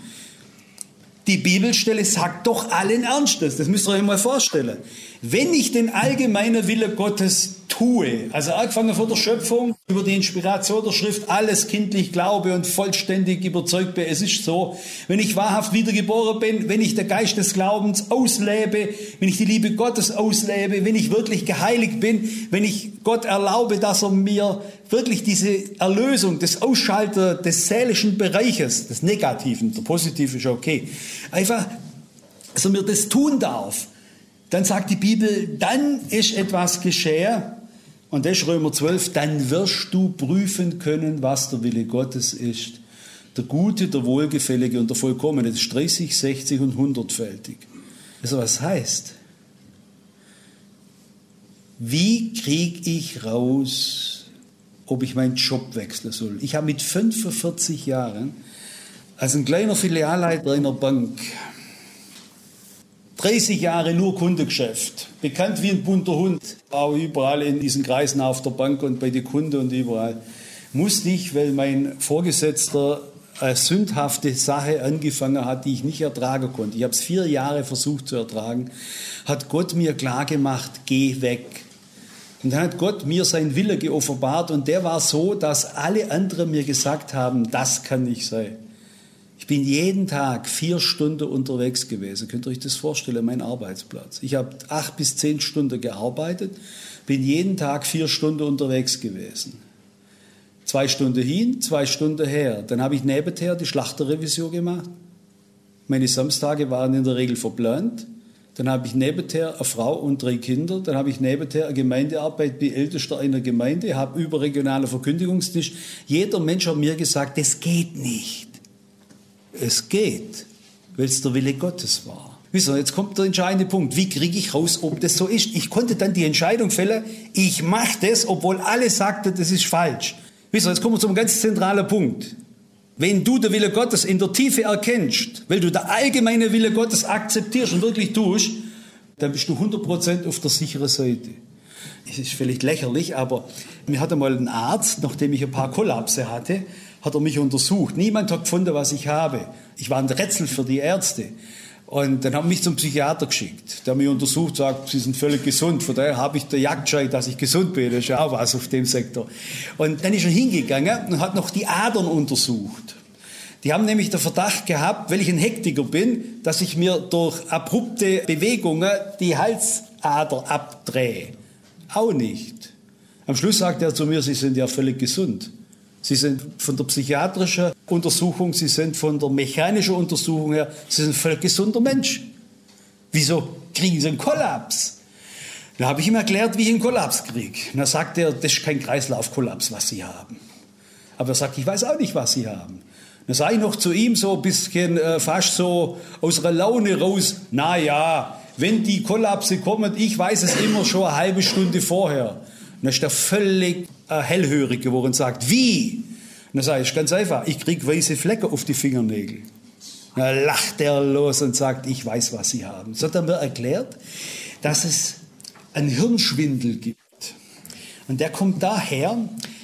Die Bibelstelle sagt doch allen Ernstes, das müsst ihr euch mal vorstellen. Wenn ich den allgemeinen Wille Gottes tue, also angefangen von der Schöpfung, über die Inspiration der Schrift, alles kindlich glaube und vollständig überzeugt bin, es ist so, wenn ich wahrhaft wiedergeboren bin, wenn ich den Geist des Glaubens auslebe, wenn ich die Liebe Gottes auslebe, wenn ich wirklich geheiligt bin, wenn ich Gott erlaube, dass er mir wirklich diese Erlösung, das Ausschalten des seelischen Bereiches, des Negativen, der Positive ist okay, einfach, dass er mir das tun darf, dann sagt die Bibel, dann ist etwas geschehen, und das ist Römer zwölf, dann wirst du prüfen können, was der Wille Gottes ist. Der Gute, der Wohlgefällige und der Vollkommene. Das ist dreißig, sechzig und hundertfältig. Also was heißt? Wie kriege ich raus, ob ich meinen Job wechseln soll? Ich habe mit fünfundvierzig Jahren als ein kleiner Filialleiter einer Bank dreißig Jahre nur Kundengeschäft, bekannt wie ein bunter Hund, auch überall in diesen Kreisen auf der Bank und bei den Kunden und überall, musste ich, weil mein Vorgesetzter eine sündhafte Sache angefangen hat, die ich nicht ertragen konnte. Ich habe es vier Jahre versucht zu ertragen, hat Gott mir klargemacht, geh weg. Und dann hat Gott mir seinen Wille geoffenbart und der war so, dass alle anderen mir gesagt haben, das kann nicht sein. Ich bin jeden Tag vier Stunden unterwegs gewesen. Könnt ihr euch das vorstellen, mein Arbeitsplatz? Ich habe acht bis zehn Stunden gearbeitet, bin jeden Tag vier Stunden unterwegs gewesen. Zwei Stunden hin, zwei Stunden her. Dann habe ich nebenher die Schlachterrevision gemacht. Meine Samstage waren in der Regel verplant. Dann habe ich nebenher eine Frau und drei Kinder. Dann habe ich nebenher eine Gemeindearbeit, bin Ältester einer Gemeinde, habe überregionale Verkündigungstisch. Jeder Mensch hat mir gesagt, das geht nicht. Es geht, weil es der Wille Gottes war. Wisst ihr, jetzt kommt der entscheidende Punkt. Wie kriege ich raus, ob das so ist? Ich konnte dann die Entscheidung fällen, ich mache das, obwohl alle sagten, das ist falsch. Wisst ihr, jetzt kommen wir zum ganz zentralen Punkt. Wenn du den Wille Gottes in der Tiefe erkennst, weil du der allgemeine Wille Gottes akzeptierst und wirklich tust, dann bist du hundert Prozent auf der sicheren Seite. Das ist vielleicht lächerlich, aber mir hatte mal ein Arzt, nachdem ich ein paar Kollapse hatte, hat er mich untersucht. Niemand hat gefunden, was ich habe. Ich war ein Rätsel für die Ärzte. Und dann haben mich zum Psychiater geschickt. Der hat mich untersucht, sagt, Sie sind völlig gesund. Von daher habe ich den Jagdschein, dass ich gesund bin. Das ist ja auch was auf dem Sektor. Und dann ist er hingegangen und hat noch die Adern untersucht. Die haben nämlich den Verdacht gehabt, weil ich ein Hektiker bin, dass ich mir durch abrupte Bewegungen die Halsader abdrehe. Auch nicht. Am Schluss sagt er zu mir, Sie sind ja völlig gesund. Sie sind von der psychiatrischen Untersuchung, Sie sind von der mechanischen Untersuchung her, Sie sind ein völlig gesunder Mensch. Wieso kriegen Sie einen Kollaps? Da habe ich ihm erklärt, wie ich einen Kollaps kriege. Und dann sagt er, das ist kein Kreislaufkollaps, was Sie haben. Aber er sagt, ich weiß auch nicht, was Sie haben. Dann sage ich noch zu ihm so ein bisschen äh, fast so aus einer Laune raus, na ja, wenn die Kollapse kommen, ich weiß es immer schon eine halbe Stunde vorher. Und dann ist er völlig äh, hellhörig geworden und sagt, wie? Und dann sage ich, ganz einfach, ich kriege weiße Flecken auf die Fingernägel. Dann lacht er los und sagt, ich weiß, was Sie haben. So hat er mir erklärt, dass es einen Hirnschwindel gibt. Und der kommt daher,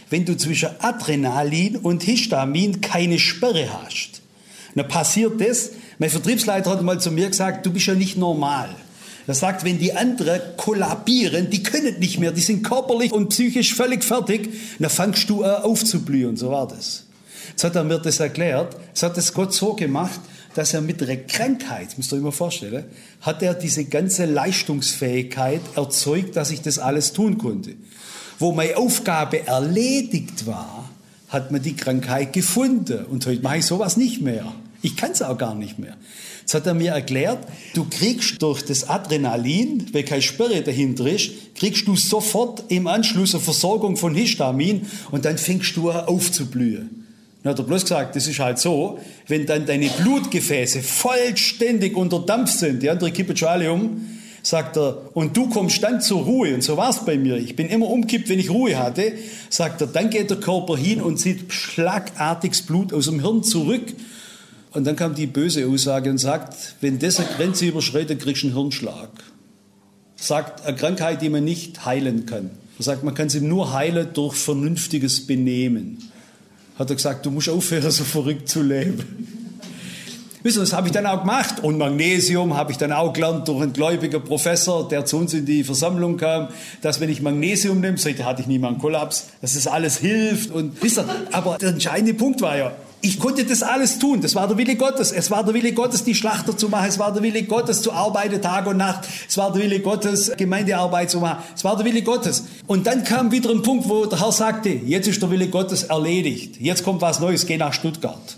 wenn du zwischen Adrenalin und Histamin keine Sperre hast. Dann passiert das, mein Vertriebsleiter hat mal zu mir gesagt, du bist ja nicht normal. Er sagt, wenn die anderen kollabieren, die können nicht mehr, die sind körperlich und psychisch völlig fertig, dann fangst du an aufzublühen. So war das. Jetzt hat er mir das erklärt. Es hat das Gott so gemacht, dass er mit einer Krankheit, müsst ihr euch mal vorstellen, hat er diese ganze Leistungsfähigkeit erzeugt, dass ich das alles tun konnte. Wo meine Aufgabe erledigt war, hat man die Krankheit gefunden. Und heute mache ich sowas nicht mehr. Ich kann es auch gar nicht mehr. Jetzt hat er mir erklärt, du kriegst durch das Adrenalin, weil keine Sperre dahinter ist, kriegst du sofort im Anschluss eine Versorgung von Histamin und dann fängst du an aufzublühen. Dann hat er bloß gesagt, das ist halt so, wenn dann deine Blutgefäße vollständig unter Dampf sind, die anderen kippen schon alle um, sagt er, und du kommst dann zur Ruhe, und so war es bei mir, ich bin immer umkippt, wenn ich Ruhe hatte, sagt er, dann geht der Körper hin und zieht schlagartiges Blut aus dem Hirn zurück. Und dann kam die böse Aussage und sagt, wenn das eine Grenze überschreitet, kriegst du einen Hirnschlag. Sagt eine Krankheit, die man nicht heilen kann. Er sagt, man kann sie nur heilen durch vernünftiges Benehmen. Hat er gesagt, du musst aufhören, so verrückt zu leben. Wisst ihr, das habe ich dann auch gemacht. Und Magnesium habe ich dann auch gelernt durch einen gläubigen Professor, der zu uns in die Versammlung kam, dass wenn ich Magnesium nehme, seitdem hatte ich nie mal einen Kollaps, dass das alles hilft. Und wisst ihr, aber der entscheidende Punkt war ja, ich konnte das alles tun. Das war der Wille Gottes. Es war der Wille Gottes, die Schlachter zu machen. Es war der Wille Gottes, zu arbeiten Tag und Nacht. Es war der Wille Gottes, Gemeindearbeit zu machen. Es war der Wille Gottes. Und dann kam wieder ein Punkt, wo der Herr sagte, jetzt ist der Wille Gottes erledigt. Jetzt kommt was Neues, geh nach Stuttgart.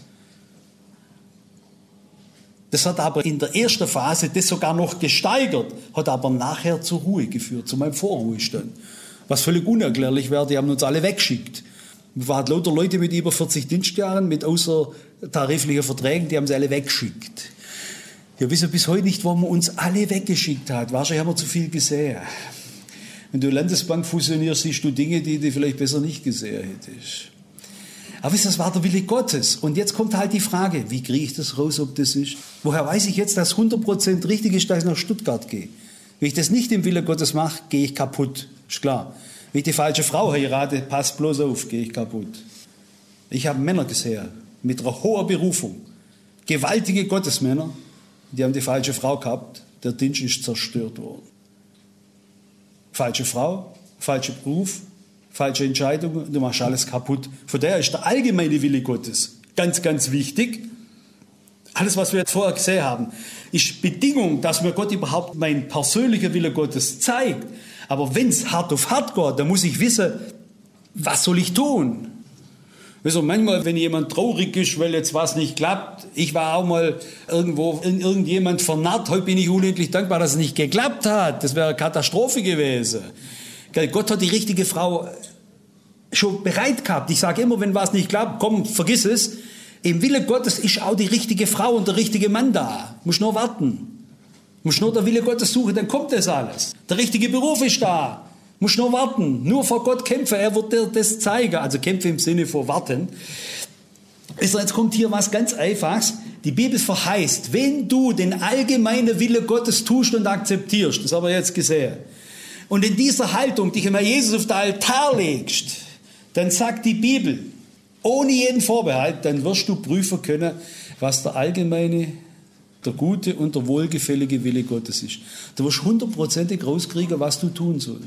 Das hat aber in der ersten Phase das sogar noch gesteigert, hat aber nachher zur Ruhe geführt, zu meinem Vorruhestand. Was völlig unerklärlich wäre, die haben uns alle weggeschickt. Wir waren lauter Leute mit über vierzig Dienstjahren, mit außertariflichen Verträgen, die haben sie alle weggeschickt. Wir wissen bis heute nicht, warum man uns alle weggeschickt hat. Wahrscheinlich haben wir zu viel gesehen. Wenn du Landesbank fusionierst, siehst du Dinge, die du vielleicht besser nicht gesehen hättest. Aber wisst ihr, das war der Wille Gottes. Und jetzt kommt halt die Frage, wie kriege ich das raus, ob das ist? Woher weiß ich jetzt, dass hundert Prozent richtig ist, dass ich nach Stuttgart gehe? Wenn ich das nicht im Wille Gottes mache, gehe ich kaputt. Ist klar. Wenn ich die falsche Frau heirate, passt bloß auf, gehe ich kaputt. Ich habe Männer gesehen, mit einer hohen Berufung. Gewaltige Gottesmänner, die haben die falsche Frau gehabt. Der Dienst ist zerstört worden. Falsche Frau, falscher Beruf, falsche Entscheidungen, du machst alles kaputt. Von daher ist der allgemeine Wille Gottes ganz, ganz wichtig. Alles, was wir jetzt vorher gesehen haben, ist Bedingung, dass mir Gott überhaupt mein persönlicher Wille Gottes zeigt. Aber wenn es hart auf hart geht, dann muss ich wissen, was soll ich tun? Also manchmal, wenn jemand traurig ist, weil jetzt was nicht klappt, ich war auch mal irgendwo in irgendjemand vernarrt, heute bin ich unendlich dankbar, dass es nicht geklappt hat. Das wäre eine Katastrophe gewesen. Gott hat die richtige Frau schon bereit gehabt. Ich sage immer, wenn was nicht klappt, komm, vergiss es. Im Wille Gottes ist auch die richtige Frau und der richtige Mann da. Du musst nur warten. Du musst nur der Wille Gottes suchen, dann kommt das alles. Der richtige Beruf ist da. Du musst nur warten. Nur vor Gott kämpfen, er wird dir das zeigen. Also kämpfen im Sinne von warten. Also jetzt kommt hier was ganz Einfaches. Die Bibel verheißt, wenn du den allgemeinen Wille Gottes tust und akzeptierst, das haben wir jetzt gesehen, und in dieser Haltung dich einmal Jesus auf den Altar legst, dann sagt die Bibel, ohne jeden Vorbehalt, dann wirst du prüfen können, was der allgemeine, der gute und der wohlgefällige Wille Gottes ist. Du wirst hundertprozentig rauskriegen, was du tun sollst.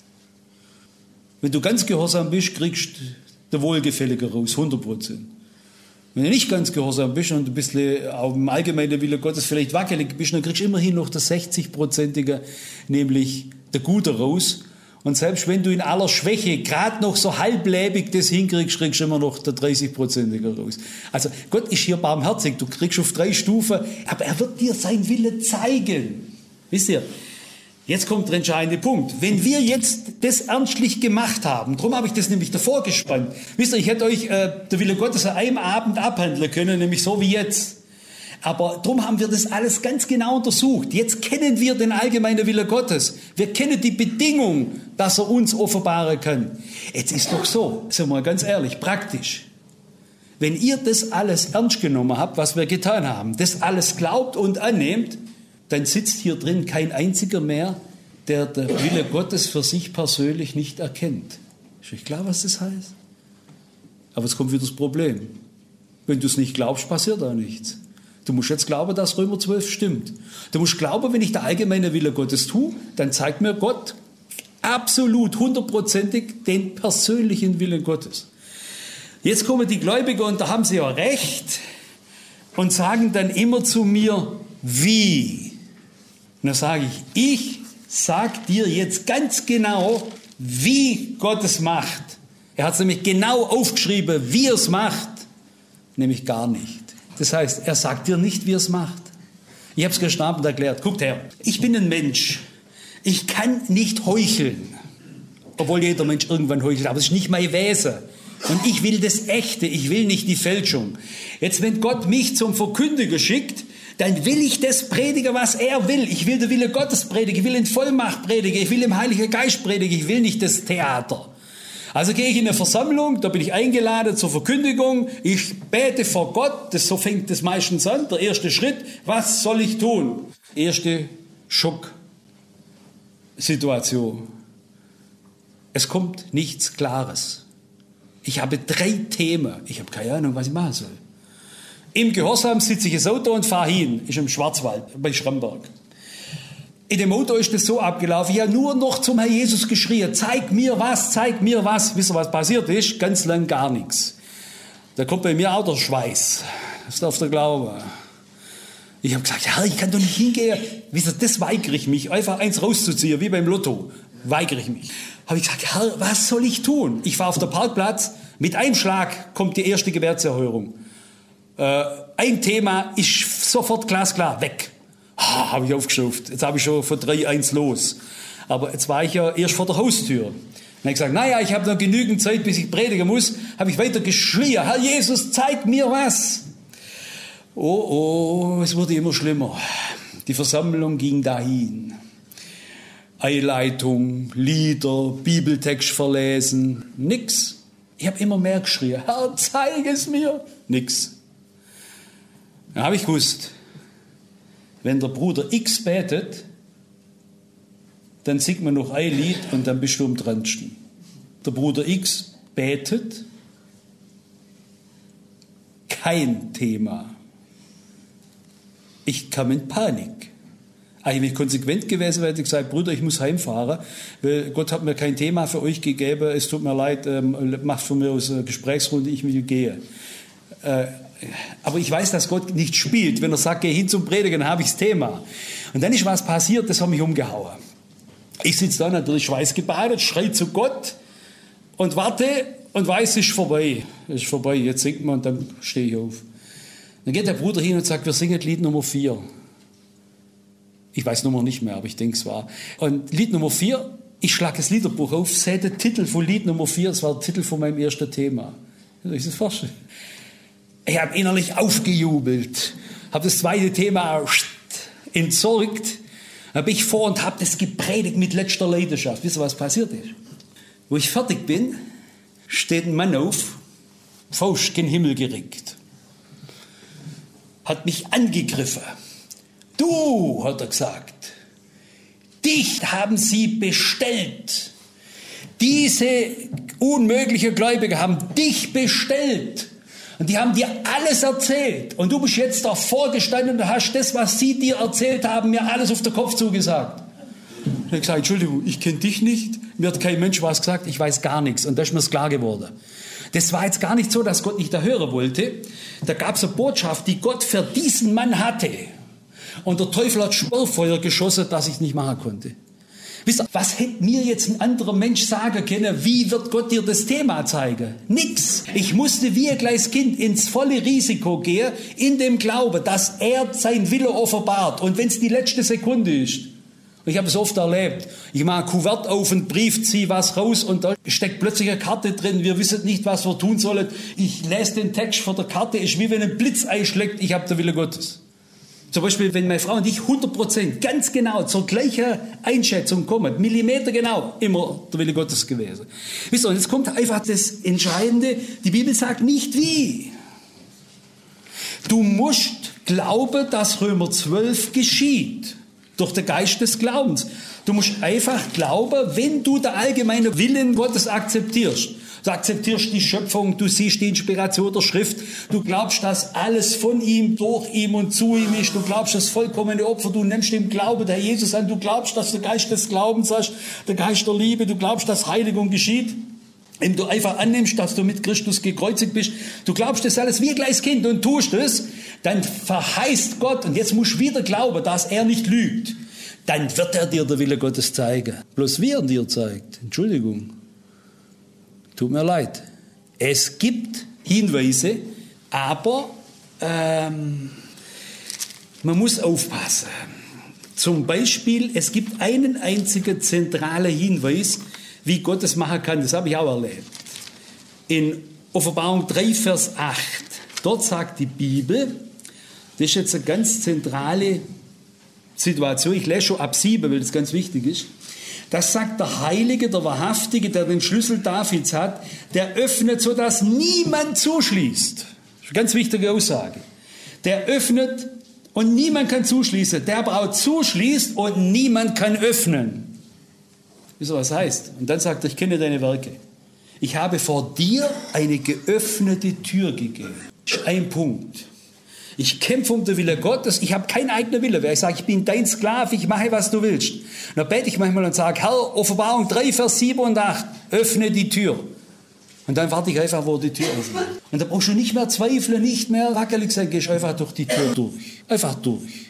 Wenn du ganz gehorsam bist, kriegst du der Wohlgefällige raus, hundert Prozent. Wenn du nicht ganz gehorsam bist und ein bisschen auf dem allgemeinen Wille Gottes vielleicht wackelig bist, dann kriegst du immerhin noch der sechzig-prozentige, nämlich der Gute raus. Und selbst wenn du in aller Schwäche gerade noch so halblebig das hinkriegst, kriegst du immer noch der dreißig-prozentige raus. Also Gott ist hier barmherzig, du kriegst auf drei Stufen, aber er wird dir seinen Wille zeigen. Wisst ihr, jetzt kommt der entscheidende Punkt. Wenn wir jetzt das ernstlich gemacht haben, darum habe ich das nämlich davor gespannt. Wisst ihr, ich hätte euch äh, der Wille Gottes an einem Abend abhandeln können, nämlich so wie jetzt. Aber darum haben wir das alles ganz genau untersucht. Jetzt kennen wir den allgemeinen Wille Gottes. Wir kennen die Bedingung, dass er uns offenbaren kann. Jetzt ist doch so, sagen wir mal ganz ehrlich, praktisch. Wenn ihr das alles ernst genommen habt, was wir getan haben, das alles glaubt und annehmt, dann sitzt hier drin kein einziger mehr, der den Wille Gottes für sich persönlich nicht erkennt. Ist euch klar, was das heißt? Aber es kommt wieder das Problem. Wenn du es nicht glaubst, passiert da nichts. Du musst jetzt glauben, dass Römer zwölf stimmt. Du musst glauben, wenn ich der allgemeine Wille Gottes tue, dann zeigt mir Gott absolut, hundertprozentig den persönlichen Willen Gottes. Jetzt kommen die Gläubiger, und da haben sie ja recht, und sagen dann immer zu mir, wie? Und dann sage ich, ich sag dir jetzt ganz genau, wie Gott es macht. Er hat es nämlich genau aufgeschrieben, wie er es macht, nämlich gar nicht. Das heißt, er sagt dir nicht, wie er es macht. Ich habe es gestern Abend erklärt. Guckt her, ich bin ein Mensch. Ich kann nicht heucheln. Obwohl jeder Mensch irgendwann heuchelt, aber es ist nicht mein Wesen. Und ich will das Echte, ich will nicht die Fälschung. Jetzt, wenn Gott mich zum Verkündiger schickt, dann will ich das predigen, was er will. Ich will den Wille Gottes predigen, ich will in Vollmacht predigen, ich will im Heiligen Geist predigen, ich will nicht das Theater. Also gehe ich in eine Versammlung, da bin ich eingeladen zur Verkündigung, ich bete vor Gott, das, so fängt das meistens an, der erste Schritt, was soll ich tun? Erste Schocksituation. Es kommt nichts Klares. Ich habe drei Themen, ich habe keine Ahnung, was ich machen soll. Im Gehorsam sitze ich ins Auto und fahre hin, ist im Schwarzwald, bei Schramberg. In dem Auto ist es so abgelaufen, ich habe nur noch zum Herrn Jesus geschrien, zeig mir was, zeig mir was. Wisst ihr, was passiert ist? Ganz lang gar nichts. Da kommt bei mir auch der Schweiß. Das darf der glauben. Ich habe gesagt, Herr, ich kann doch nicht hingehen. Wisst ihr, das weigere ich mich, einfach eins rauszuziehen, wie beim Lotto. Weigere ich mich. Habe ich gesagt, Herr, was soll ich tun? Ich fahre auf den Parkplatz, mit einem Schlag kommt die erste Gewährtserhörung. Äh, ein Thema ist sofort glasklar, weg. Ah, habe ich aufgeschafft. Jetzt habe ich schon von drei eins los. Aber jetzt war ich ja erst vor der Haustür. Dann habe ich gesagt, naja, ich habe noch genügend Zeit, bis ich predigen muss. Habe ich weiter geschrien, Herr Jesus, zeig mir was. Oh, oh, es wurde immer schlimmer. Die Versammlung ging dahin. Einleitung, Lieder, Bibeltext verlesen, nix. Ich habe immer mehr geschrien, Herr, zeig es mir. Nix. Dann habe ich gewusst, wenn der Bruder X betet, dann singt man noch ein Lied und dann bist du am dransten. Der Bruder X betet, kein Thema. Ich kam in Panik. Eigentlich, wenn ich konsequent gewesen wäre, hätte ich gesagt, Bruder, ich muss heimfahren, weil Gott hat mir kein Thema für euch gegeben, es tut mir leid, ähm, macht von mir aus eine Gesprächsrunde, ich will gehen. Äh, aber ich weiß, dass Gott nicht spielt. Wenn er sagt, geh hin zum Predigen, dann habe ich das Thema. Und dann ist was passiert, das hat mich umgehauen. Ich sitze da natürlich schweißgebadet, schreie zu Gott und warte und weiß, es ist vorbei. Es ist vorbei, jetzt singt man und dann stehe ich auf. Dann geht der Bruder hin und sagt, wir singen Lied Nummer vier. Ich weiß Nummer nicht mehr, aber ich denke es war. Und Lied Nummer vier, ich schlage das Liederbuch auf, sehe den Titel von Lied Nummer vier, das war der Titel von meinem ersten Thema. Soll ich das vorstellen? Ich habe innerlich aufgejubelt, habe das zweite Thema entsorgt, habe ich vor und habe das gepredigt mit letzter Leidenschaft. Wisst ihr, was passiert ist? Wo ich fertig bin, steht ein Mann auf, Faust gen Himmel gereckt, hat mich angegriffen. Du, hat er gesagt, dich haben sie bestellt. Diese unmögliche Gläubige haben dich bestellt. Und die haben dir alles erzählt. Und du bist jetzt davor gestanden und hast das, was sie dir erzählt haben, mir alles auf den Kopf zugesagt. Und ich habe gesagt, Entschuldigung, ich kenne dich nicht. Mir hat kein Mensch was gesagt, ich weiß gar nichts. Und da ist mir klar geworden. Das war jetzt gar nicht so, dass Gott nicht da hören wollte. Da gab es eine Botschaft, die Gott für diesen Mann hatte. Und der Teufel hat Sperrfeuer geschossen, dass ich es nicht machen konnte. Wisst ihr, was hätte mir jetzt ein anderer Mensch sagen können, wie wird Gott dir das Thema zeigen? Nix. Ich musste wie ein kleines Kind ins volle Risiko gehen, in dem Glauben, dass er sein Wille offenbart. Und wenn es die letzte Sekunde ist, und ich habe es oft erlebt, ich mache ein Kuvert auf, einen Brief, ziehe was raus und da steckt plötzlich eine Karte drin, wir wissen nicht, was wir tun sollen. Ich lese den Text vor der Karte, ist wie wenn ein Blitz einschlägt, ich habe den Wille Gottes. Zum Beispiel, wenn meine Frau und ich hundert Prozent ganz genau zur gleichen Einschätzung kommen, Millimeter genau, immer der Wille Gottes gewesen. Wisst ihr, und jetzt kommt einfach das Entscheidende, die Bibel sagt nicht wie. Du musst glauben, dass Römer zwölf geschieht, durch den Geist des Glaubens. Du musst einfach glauben, wenn du den allgemeinen Willen Gottes akzeptierst, Du akzeptierst die Schöpfung, du siehst die Inspiration der Schrift, du glaubst, dass alles von ihm, durch ihm und zu ihm ist, du glaubst das vollkommene Opfer, du nimmst dem Glauben der Jesus an, du glaubst, dass der Geist des Glaubens hast, der Geist der Liebe, du glaubst, dass Heiligung geschieht, wenn du einfach annimmst, dass du mit Christus gekreuzigt bist, du glaubst das alles wie ein kleines Kind und tust es, dann verheißt Gott, und jetzt musst du wieder glauben, dass er nicht lügt, dann wird er dir der Wille Gottes zeigen. Bloß wie er dir zeigt, Entschuldigung, tut mir leid. Es gibt Hinweise, aber ähm, man muss aufpassen. Zum Beispiel, es gibt einen einzigen zentralen Hinweis, wie Gott es machen kann. Das habe ich auch erlebt. In Offenbarung drei, Vers acht, dort sagt die Bibel, das ist jetzt eine ganz zentrale Situation, ich lese schon ab sieben, weil das ganz wichtig ist. Das sagt der Heilige, der Wahrhaftige, der den Schlüssel Davids hat, der öffnet, sodass niemand zuschließt. Das ist eine ganz wichtige Aussage. Der öffnet und niemand kann zuschließen. Der aber auch zuschließt und niemand kann öffnen. Wisst ihr, was das heißt? Und dann sagt er, ich kenne deine Werke. Ich habe vor dir eine geöffnete Tür gegeben. Das ist ein Punkt. Ich kämpfe um den Wille Gottes, ich habe keinen eigenen Wille. Ich sage, ich bin dein Sklave, ich mache, was du willst. Und dann bete ich manchmal und sage, Herr, Offenbarung drei, Vers sieben und acht, öffne die Tür. Und dann warte ich einfach, wo die Tür öffnet. Und dann brauchst du nicht mehr zweifeln, nicht mehr wackelig sein, gehst einfach durch die Tür durch. Einfach durch.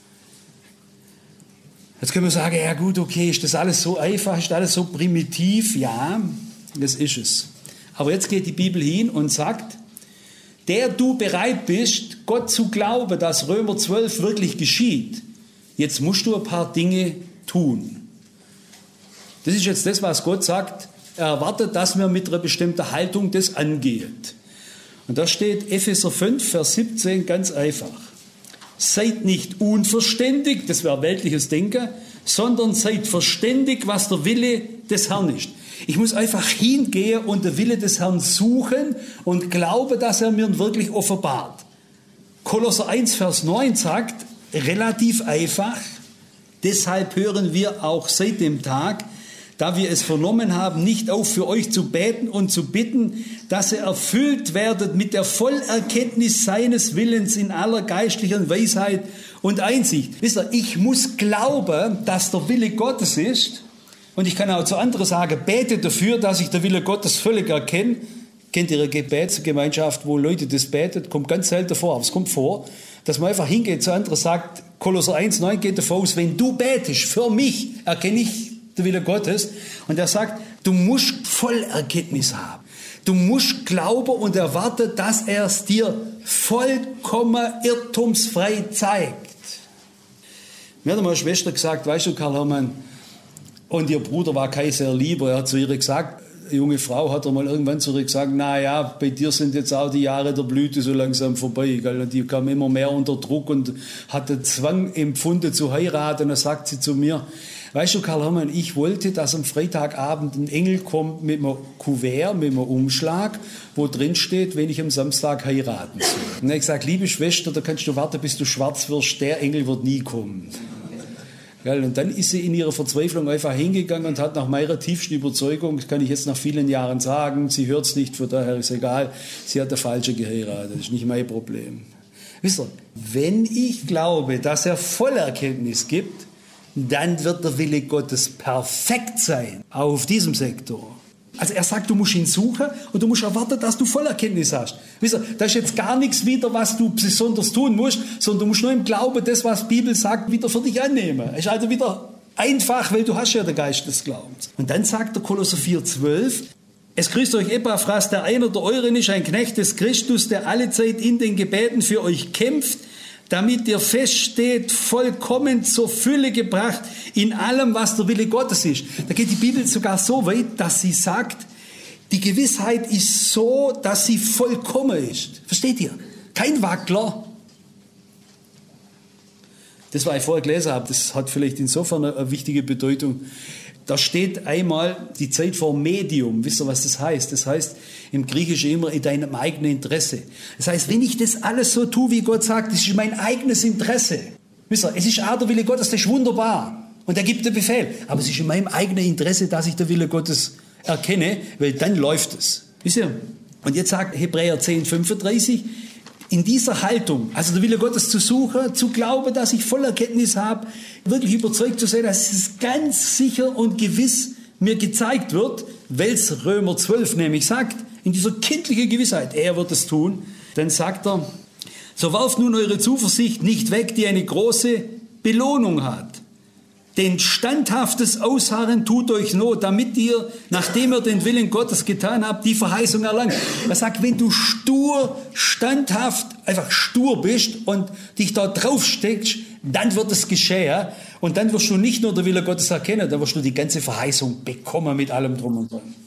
Jetzt können wir sagen, ja gut, okay, ist das alles so einfach, ist das alles so primitiv? Ja, das ist es. Aber jetzt geht die Bibel hin und sagt, der du bereit bist, Gott zu glauben, dass Römer zwölf wirklich geschieht, jetzt musst du ein paar Dinge tun. Das ist jetzt das, was Gott sagt. Er erwartet, dass wir mit einer bestimmten Haltung das angehen. Und da steht Epheser fünf, Vers siebzehn, ganz einfach. Seid nicht unverständig, das wäre weltliches Denken, sondern seid verständig, was der Wille des Herrn ist. Ich muss einfach hingehen und den Wille des Herrn suchen und glaube, dass er mir wirklich offenbart. Kolosser eins, Vers neun sagt, relativ einfach, deshalb hören wir auch seit dem Tag, da wir es vernommen haben, nicht auf, für euch zu beten und zu bitten, dass ihr erfüllt werdet mit der Vollerkenntnis seines Willens in aller geistlichen Weisheit und Einsicht. Wisst ihr, ich muss glauben, dass der Wille Gottes ist. Und ich kann auch zu anderen sagen, bete dafür, dass ich den Wille Gottes völlig erkenne. Kennt ihr eine Gebetsgemeinschaft, wo Leute das beten? Kommt ganz selten vor, aber es kommt vor, dass man einfach hingeht zu anderen, sagt, Kolosser eins, neun geht davon aus, wenn du betest für mich, erkenne ich den Wille Gottes. Und er sagt, du musst Vollerkenntnis haben. Du musst glauben und erwarten, dass er es dir vollkommen irrtumsfrei zeigt. Mir hat meine Schwester gesagt, weißt du, Karl Hermann, und ihr Bruder war kein sehr lieber. Er hat zu ihr gesagt, eine junge Frau hat er mal irgendwann zu ihr gesagt, na ja, bei dir sind jetzt auch die Jahre der Blüte so langsam vorbei. Gell? Und die kam immer mehr unter Druck und hatte Zwang empfunden zu heiraten. Und dann sagt sie zu mir, weißt du, Karl Hermann, ich wollte, dass am Freitagabend ein Engel kommt mit einem Kuvert, mit einem Umschlag, wo drin steht, wenn ich am Samstag heiraten soll. Und dann habe ich gesagt, liebe Schwester, da kannst du warten, bis du schwarz wirst, der Engel wird nie kommen. Und dann ist sie in ihrer Verzweiflung einfach hingegangen und hat nach meiner tiefsten Überzeugung, das kann ich jetzt nach vielen Jahren sagen, sie hört es nicht, von daher ist egal, sie hat der Falsche geheiratet, das ist nicht mein Problem. Wisst ihr, wenn ich glaube, dass er Vollerkenntnis gibt, dann wird der Wille Gottes perfekt sein, auch auf diesem Sektor. Also er sagt, du musst ihn suchen und du musst erwarten, dass du Vollerkenntnis hast. Wisst ihr, das ist jetzt gar nichts wieder, was du besonders tun musst, sondern du musst nur im Glauben das, was die Bibel sagt, wieder für dich annehmen. Es ist also wieder einfach, weil du hast ja den Geist des Glaubens. Und dann sagt der Kolosser vier, zwölf, es grüßt euch Epaphras, der einer der euren ist, ein Knecht des Christus, der allezeit in den Gebeten für euch kämpft, damit ihr feststeht, vollkommen zur Fülle gebracht in allem, was der Wille Gottes ist. Da geht die Bibel sogar so weit, dass sie sagt, die Gewissheit ist so, dass sie vollkommen ist. Versteht ihr? Kein Wackler. Das, was ich vorher gelesen habe, das hat vielleicht insofern eine wichtige Bedeutung. Da steht einmal die Zeit vor Medium. Wisst ihr, was das heißt? Das heißt im Griechischen immer in deinem eigenen Interesse. Das heißt, wenn ich das alles so tue, wie Gott sagt, das ist mein eigenes Interesse. Wisst ihr, es ist auch der Wille Gottes, das ist wunderbar. Und er gibt den Befehl. Aber es ist in meinem eigenen Interesse, dass ich den Wille Gottes erkenne, weil dann läuft es. Wisst ihr? Und jetzt sagt Hebräer zehn, fünfunddreißig, in dieser Haltung, also der Wille Gottes zu suchen, zu glauben, dass ich voll Erkenntnis habe, wirklich überzeugt zu sein, dass es ganz sicher und gewiss mir gezeigt wird, weil es Römer zwölf nämlich sagt, in dieser kindlichen Gewissheit, er wird es tun, dann sagt er, so werft nun eure Zuversicht nicht weg, die eine große Belohnung hat. Denn standhaftes Ausharren tut euch Not, damit ihr, nachdem ihr den Willen Gottes getan habt, die Verheißung erlangt. Er sagt, wenn du stur, standhaft, einfach stur bist und dich da drauf steckst, dann wird es geschehen. Und dann wirst du nicht nur der Wille Gottes erkennen, dann wirst du die ganze Verheißung bekommen mit allem drum und dran.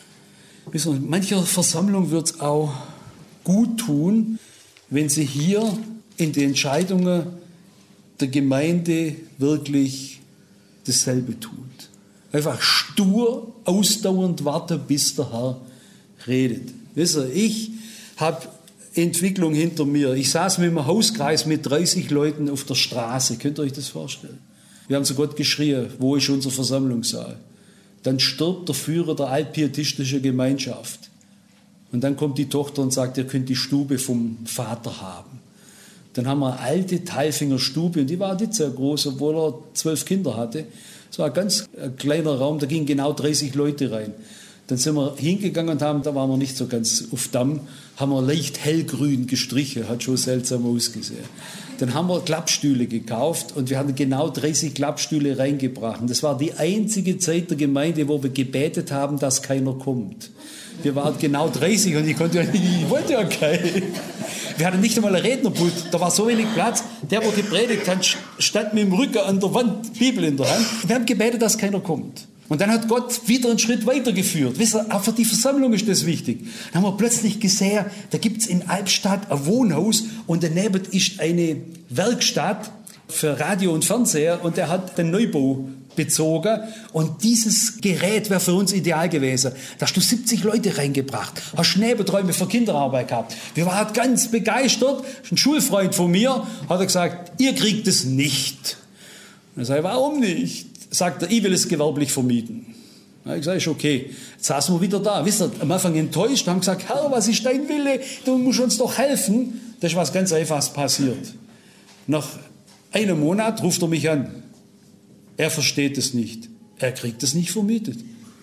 In mancher Versammlung wird es auch gut tun, wenn sie hier in den Entscheidungen der Gemeinde wirklich dasselbe tut. Einfach stur, ausdauernd warten, bis der Herr redet. Wisst ihr, ich habe Entwicklung hinter mir. Ich saß mit einem Hauskreis mit dreißig Leuten auf der Straße. Könnt ihr euch das vorstellen? Wir haben zu Gott geschrien, wo ist unser Versammlungssaal? Dann stirbt der Führer der altpietistischen Gemeinschaft. Und dann kommt die Tochter und sagt, ihr könnt die Stube vom Vater haben. Dann haben wir eine alte Teilfinger Stube und die war nicht sehr groß, obwohl er zwölf Kinder hatte. Es war ein ganz kleiner Raum, da gingen genau dreißig Leute rein. Dann sind wir hingegangen und haben, da waren wir nicht so ganz auf Damm, haben wir leicht hellgrün gestrichen, hat schon seltsam ausgesehen. Dann haben wir Klappstühle gekauft und wir hatten genau dreißig Klappstühle reingebracht. Und das war die einzige Zeit der Gemeinde, wo wir gebetet haben, dass keiner kommt. Wir waren genau dreißig und ich konnte ja nicht, ich wollte ja keinen. Wir hatten nicht einmal ein Rednerpult, da war so wenig Platz. Der, der gepredigt hat, stand mit dem Rücken an der Wand, Bibel in der Hand. Wir haben gebetet, dass keiner kommt. Und dann hat Gott wieder einen Schritt weitergeführt. Wisst ihr, auch für die Versammlung ist das wichtig. Dann haben wir plötzlich gesehen, da gibt es in Albstadt ein Wohnhaus und daneben ist eine Werkstatt für Radio und Fernseher und der hat den Neubau bezogen und dieses Gerät wäre für uns ideal gewesen. Da hast du siebzig Leute reingebracht, hast Schneebeträume für Kinderarbeit gehabt. Wir waren ganz begeistert. Ein Schulfreund von mir hat gesagt, ihr kriegt es nicht. Ich sage, warum nicht? Sagt er, ich will es gewerblich vermieten. Ich sage, ist okay. Jetzt saßen wir wieder da. Wisst ihr, am Anfang enttäuscht, haben gesagt, Herr, was ist dein Wille? Du musst uns doch helfen. Das ist was ganz Einfaches passiert. Nach einem Monat ruft er mich an. Er versteht es nicht. Er kriegt es nicht vermietet.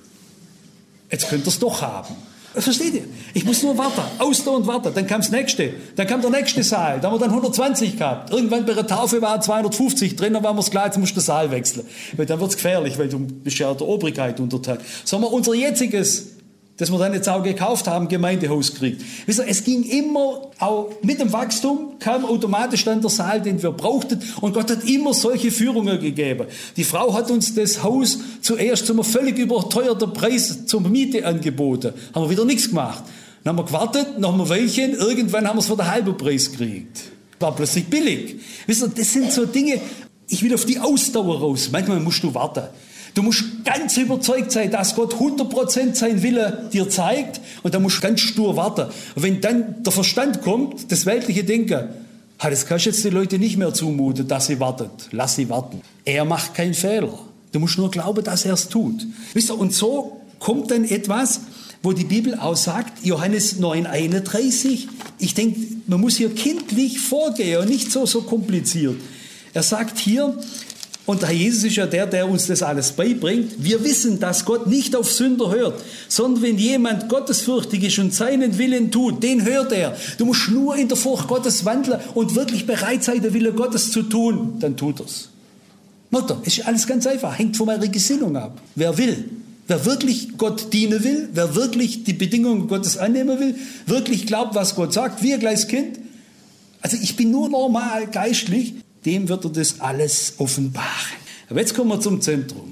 Jetzt könnt ihr es doch haben. Versteht ihr? Ich muss nur warten, ausdauernd warten. Dann kam das nächste. Dann kam der nächste Saal. Da haben wir dann hundertzwanzig gehabt. Irgendwann bei der Taufe waren zweihundertfünfzig drin. Dann waren wir es klar, jetzt musst du den Saal wechseln. Weil dann wird es gefährlich, weil du bist ja der Obrigkeit unterteilt. So haben wir unser jetziges, das wir dann jetzt auch gekauft haben, Gemeindehaus gekriegt. Wisst ihr, es ging immer, auch mit dem Wachstum kam automatisch dann der Saal, den wir brauchten. Und Gott hat immer solche Führungen gegeben. Die Frau hat uns das Haus zuerst zum völlig überteuerten Preis zur Miete angeboten. Haben wir wieder nichts gemacht. Dann haben wir gewartet, noch ein Weilchen, irgendwann haben wir es für den halben Preis gekriegt. War plötzlich billig. Wisst ihr, das sind so Dinge, ich will auf die Ausdauer raus. Manchmal musst du warten. Du musst ganz überzeugt sein, dass Gott hundert Prozent sein Wille dir zeigt und dann musst du ganz stur warten. Und wenn dann der Verstand kommt, das weltliche Denken, das kannst du jetzt die Leute nicht mehr zumuten, dass sie wartet. Lass sie warten. Er macht keinen Fehler. Du musst nur glauben, dass er es tut. Wisst ihr, und so kommt dann etwas, wo die Bibel auch sagt, Johannes neun einunddreißig, ich denke, man muss hier kindlich vorgehen und nicht so, so kompliziert. Er sagt hier, und der Herr Jesus ist ja der, der uns das alles beibringt. Wir wissen, dass Gott nicht auf Sünder hört, sondern wenn jemand gottesfürchtig ist und seinen Willen tut, den hört er. Du musst nur in der Furcht Gottes wandeln und wirklich bereit sein, den Willen Gottes zu tun, dann tut er's. Mutter, ist alles ganz einfach, hängt von eurer Gesinnung ab. Wer will, wer wirklich Gott dienen will, wer wirklich die Bedingungen Gottes annehmen will, wirklich glaubt, was Gott sagt, wie ein kleines Kind. Also ich bin nur normal geistlich, dem wird er das alles offenbaren. Aber jetzt kommen wir zum Zentrum.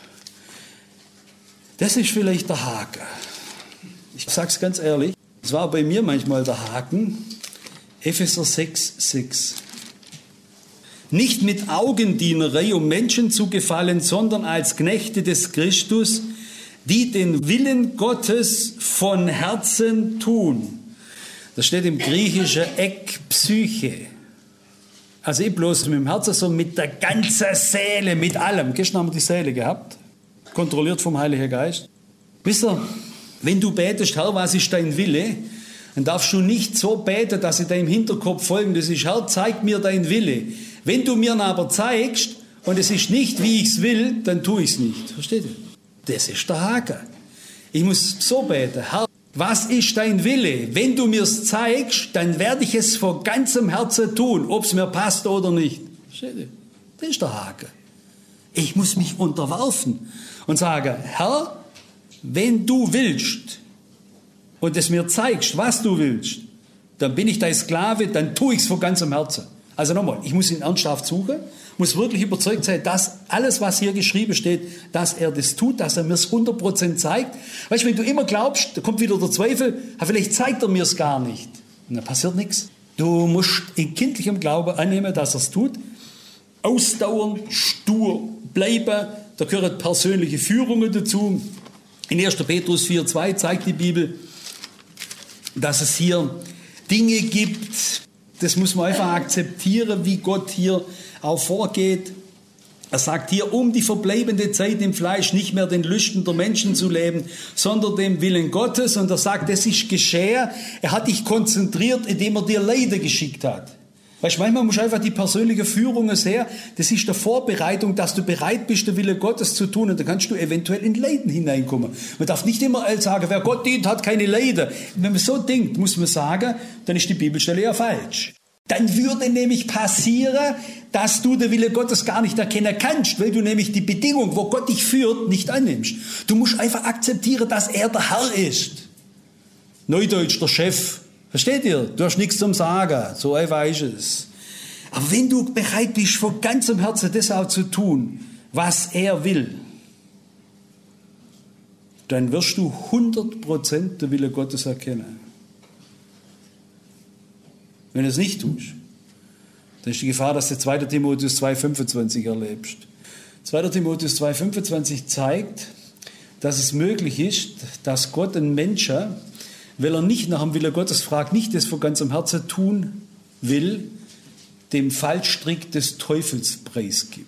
Das ist vielleicht der Haken. Ich sage es ganz ehrlich, es war bei mir manchmal der Haken. Epheser sechs, sechs. Nicht mit Augendienerei, um Menschen zu gefallen, sondern als Knechte des Christus, die den Willen Gottes von Herzen tun. Das steht im Griechischen Ekpsyche. Also nicht bloß mit dem Herzen, sondern mit der ganzen Seele, mit allem. Gestern haben wir die Seele gehabt, kontrolliert vom Heiligen Geist. Wisst ihr, wenn du betest, Herr, was ist dein Wille, dann darfst du nicht so beten, dass in deinem Hinterkopf folgendes ist: Herr, zeig mir dein Wille. Wenn du mir aber zeigst und es ist nicht, wie ich es will, dann tue ich es nicht. Versteht ihr? Das ist der Haken. Ich muss so beten: Herr, was ist dein Wille? Wenn du mir es zeigst, dann werde ich es von ganzem Herzen tun, ob es mir passt oder nicht. Versteht ihr? Das ist der Haken. Ich muss mich unterwerfen und sagen: Herr, wenn du willst und es mir zeigst, was du willst, dann bin ich dein Sklave, dann tue ich es von ganzem Herzen. Also nochmal, ich muss ihn ernsthaft suchen, muss wirklich überzeugt sein, dass alles, was hier geschrieben steht, dass er das tut, dass er mir es hundert Prozent zeigt. Weißt du, wenn du immer glaubst, da kommt wieder der Zweifel, vielleicht zeigt er mir es gar nicht. Und dann passiert nichts. Du musst in kindlichem Glauben annehmen, dass er es tut. Ausdauern, stur bleiben, da gehören persönliche Führungen dazu. In erster Petrus vier zwei zeigt die Bibel, dass es hier Dinge gibt, das muss man einfach akzeptieren, wie Gott hier auch vorgeht. Er sagt hier, um die verbleibende Zeit im Fleisch nicht mehr den Lüsten der Menschen zu leben, sondern dem Willen Gottes. Und er sagt, das ist geschehen. Er hat dich konzentriert, indem er dir Leiden geschickt hat. Weißt du, manchmal muss einfach die persönliche Führung sehen, das ist der Vorbereitung, dass du bereit bist, den Wille Gottes zu tun, und dann kannst du eventuell in Leiden hineinkommen. Man darf nicht immer sagen, wer Gott dient, hat keine Leiden. Wenn man so denkt, muss man sagen, dann ist die Bibelstelle ja falsch. Dann würde nämlich passieren, dass du den Wille Gottes gar nicht erkennen kannst, weil du nämlich die Bedingung, wo Gott dich führt, nicht annimmst. Du musst einfach akzeptieren, dass er der Herr ist. Neudeutsch, der Chef. Versteht ihr? Du hast nichts zum Sagen. So einfach ist es. Aber wenn du bereit bist, von ganzem Herzen das auch zu tun, was er will, dann wirst du hundert Prozent den Wille Gottes erkennen. Wenn du es nicht tust, dann ist die Gefahr, dass du zweiter Timotheus zwei fünfundzwanzig erlebst. zweiter Timotheus zwei fünfundzwanzig zeigt, dass es möglich ist, dass Gott einen Menschen, weil er nicht nach dem Wille Gottes fragt, nicht das von ganzem Herzen tun will, dem Fallstrick des Teufels preisgibt.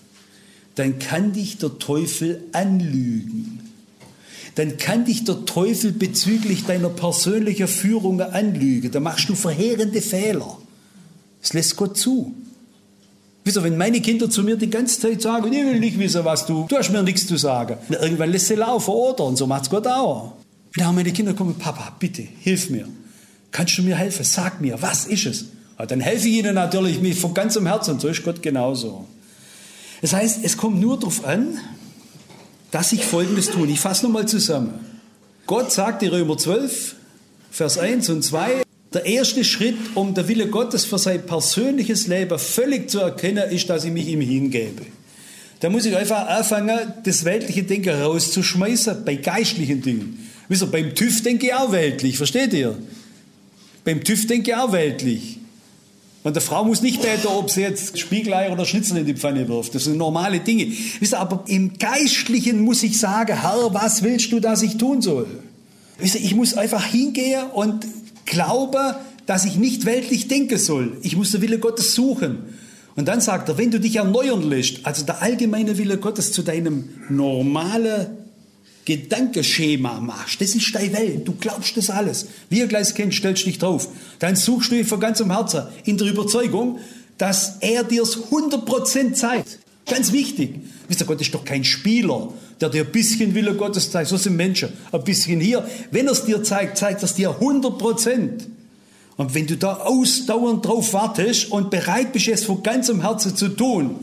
Dann kann dich der Teufel anlügen. Dann kann dich der Teufel bezüglich deiner persönlichen Führung anlügen. Da machst du verheerende Fehler. Das lässt Gott zu. Wisst ihr, wenn meine Kinder zu mir die ganze Zeit sagen, ich will nicht wissen, was du, du hast mir nichts zu sagen. Und irgendwann lässt sie laufen, oder? Und so macht es Gott auch. Und dann haben meine Kinder kommen, Papa, bitte, hilf mir. Kannst du mir helfen? Sag mir, was ist es? Und dann helfe ich ihnen natürlich mit von ganzem Herzen. So ist Gott genauso. Das heißt, es kommt nur darauf an, dass ich Folgendes tue. Ich fasse nochmal zusammen. Gott sagt in Römer zwölf, Vers eins und zwei, der erste Schritt, um den Wille Gottes für sein persönliches Leben völlig zu erkennen, ist, dass ich mich ihm hingebe. Da muss ich einfach anfangen, das weltliche Denken rauszuschmeißen bei geistlichen Dingen. Wisst ihr, beim TÜV denke ich auch weltlich, versteht ihr? Beim TÜV denke ich auch weltlich. Und der Frau muss nicht beten, ob sie jetzt Spiegelei oder Schnitzel in die Pfanne wirft. Das sind normale Dinge. Wisst ihr, aber im Geistlichen muss ich sagen, Herr, was willst du, dass ich tun soll? Wisst ihr, ich muss einfach hingehen und glauben, dass ich nicht weltlich denken soll. Ich muss den Wille Gottes suchen. Und dann sagt er, wenn du dich erneuern lässt, also der allgemeine Wille Gottes zu deinem normalen Gedankenschema machst, das ist deine Welt, du glaubst das alles. Wie ihr gleich kennt, stellst dich drauf. Dann suchst du ihn von ganzem Herzen in der Überzeugung, dass er dir es hundert Prozent zeigt. Ganz wichtig. Wisst ihr, Gott ist doch kein Spieler, der dir ein bisschen Wille Gottes zeigt. So sind Menschen. Ein bisschen hier. Wenn er es dir zeigt, zeigt er es dir hundert Prozent. Und wenn du da ausdauernd drauf wartest und bereit bist, es von ganzem Herzen zu tun,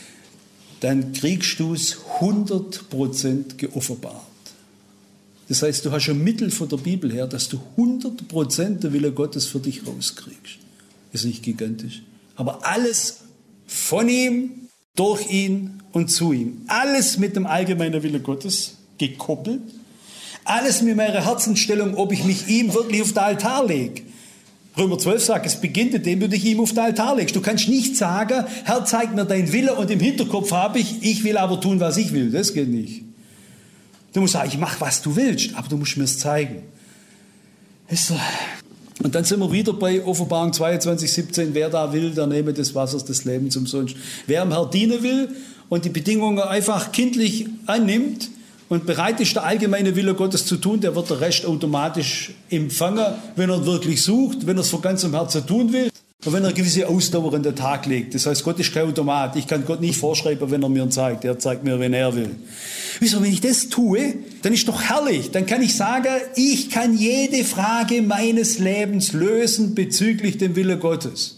dann kriegst du es hundert Prozent geoffenbart. Das heißt, du hast ein Mittel von der Bibel her, dass du hundert Prozent der Wille Gottes für dich rauskriegst. Ist nicht gigantisch. Aber alles von ihm, durch ihn und zu ihm. Alles mit dem allgemeinen Wille Gottes gekoppelt. Alles mit meiner Herzensstellung, ob ich mich ihm wirklich auf den Altar lege. Römer zwölf sagt, es beginnt, indem du dich ihm auf den Altar legst. Du kannst nicht sagen, Herr, zeig mir deinen Wille und im Hinterkopf habe ich, ich will aber tun, was ich will. Das geht nicht. Du musst sagen, ich mache, was du willst, aber du musst mir es zeigen. Und dann sind wir wieder bei Offenbarung zweiundzwanzig, siebzehn. Wer da will, der nehme des Wassers des Lebens umsonst. Wer am Herrn dienen will und die Bedingungen einfach kindlich annimmt und bereit ist, der allgemeine Wille Gottes zu tun, der wird der Rest automatisch empfangen, wenn er wirklich sucht, wenn er es von ganzem Herzen tun will und wenn er eine gewisse Ausdauer an den Tag legt. Das heißt, Gott ist kein Automat. Ich kann Gott nicht vorschreiben, wenn er mir zeigt. Er zeigt mir, wenn er will. Wieso, wenn ich das tue, dann ist doch herrlich. Dann kann ich sagen, ich kann jede Frage meines Lebens lösen bezüglich dem Wille Gottes.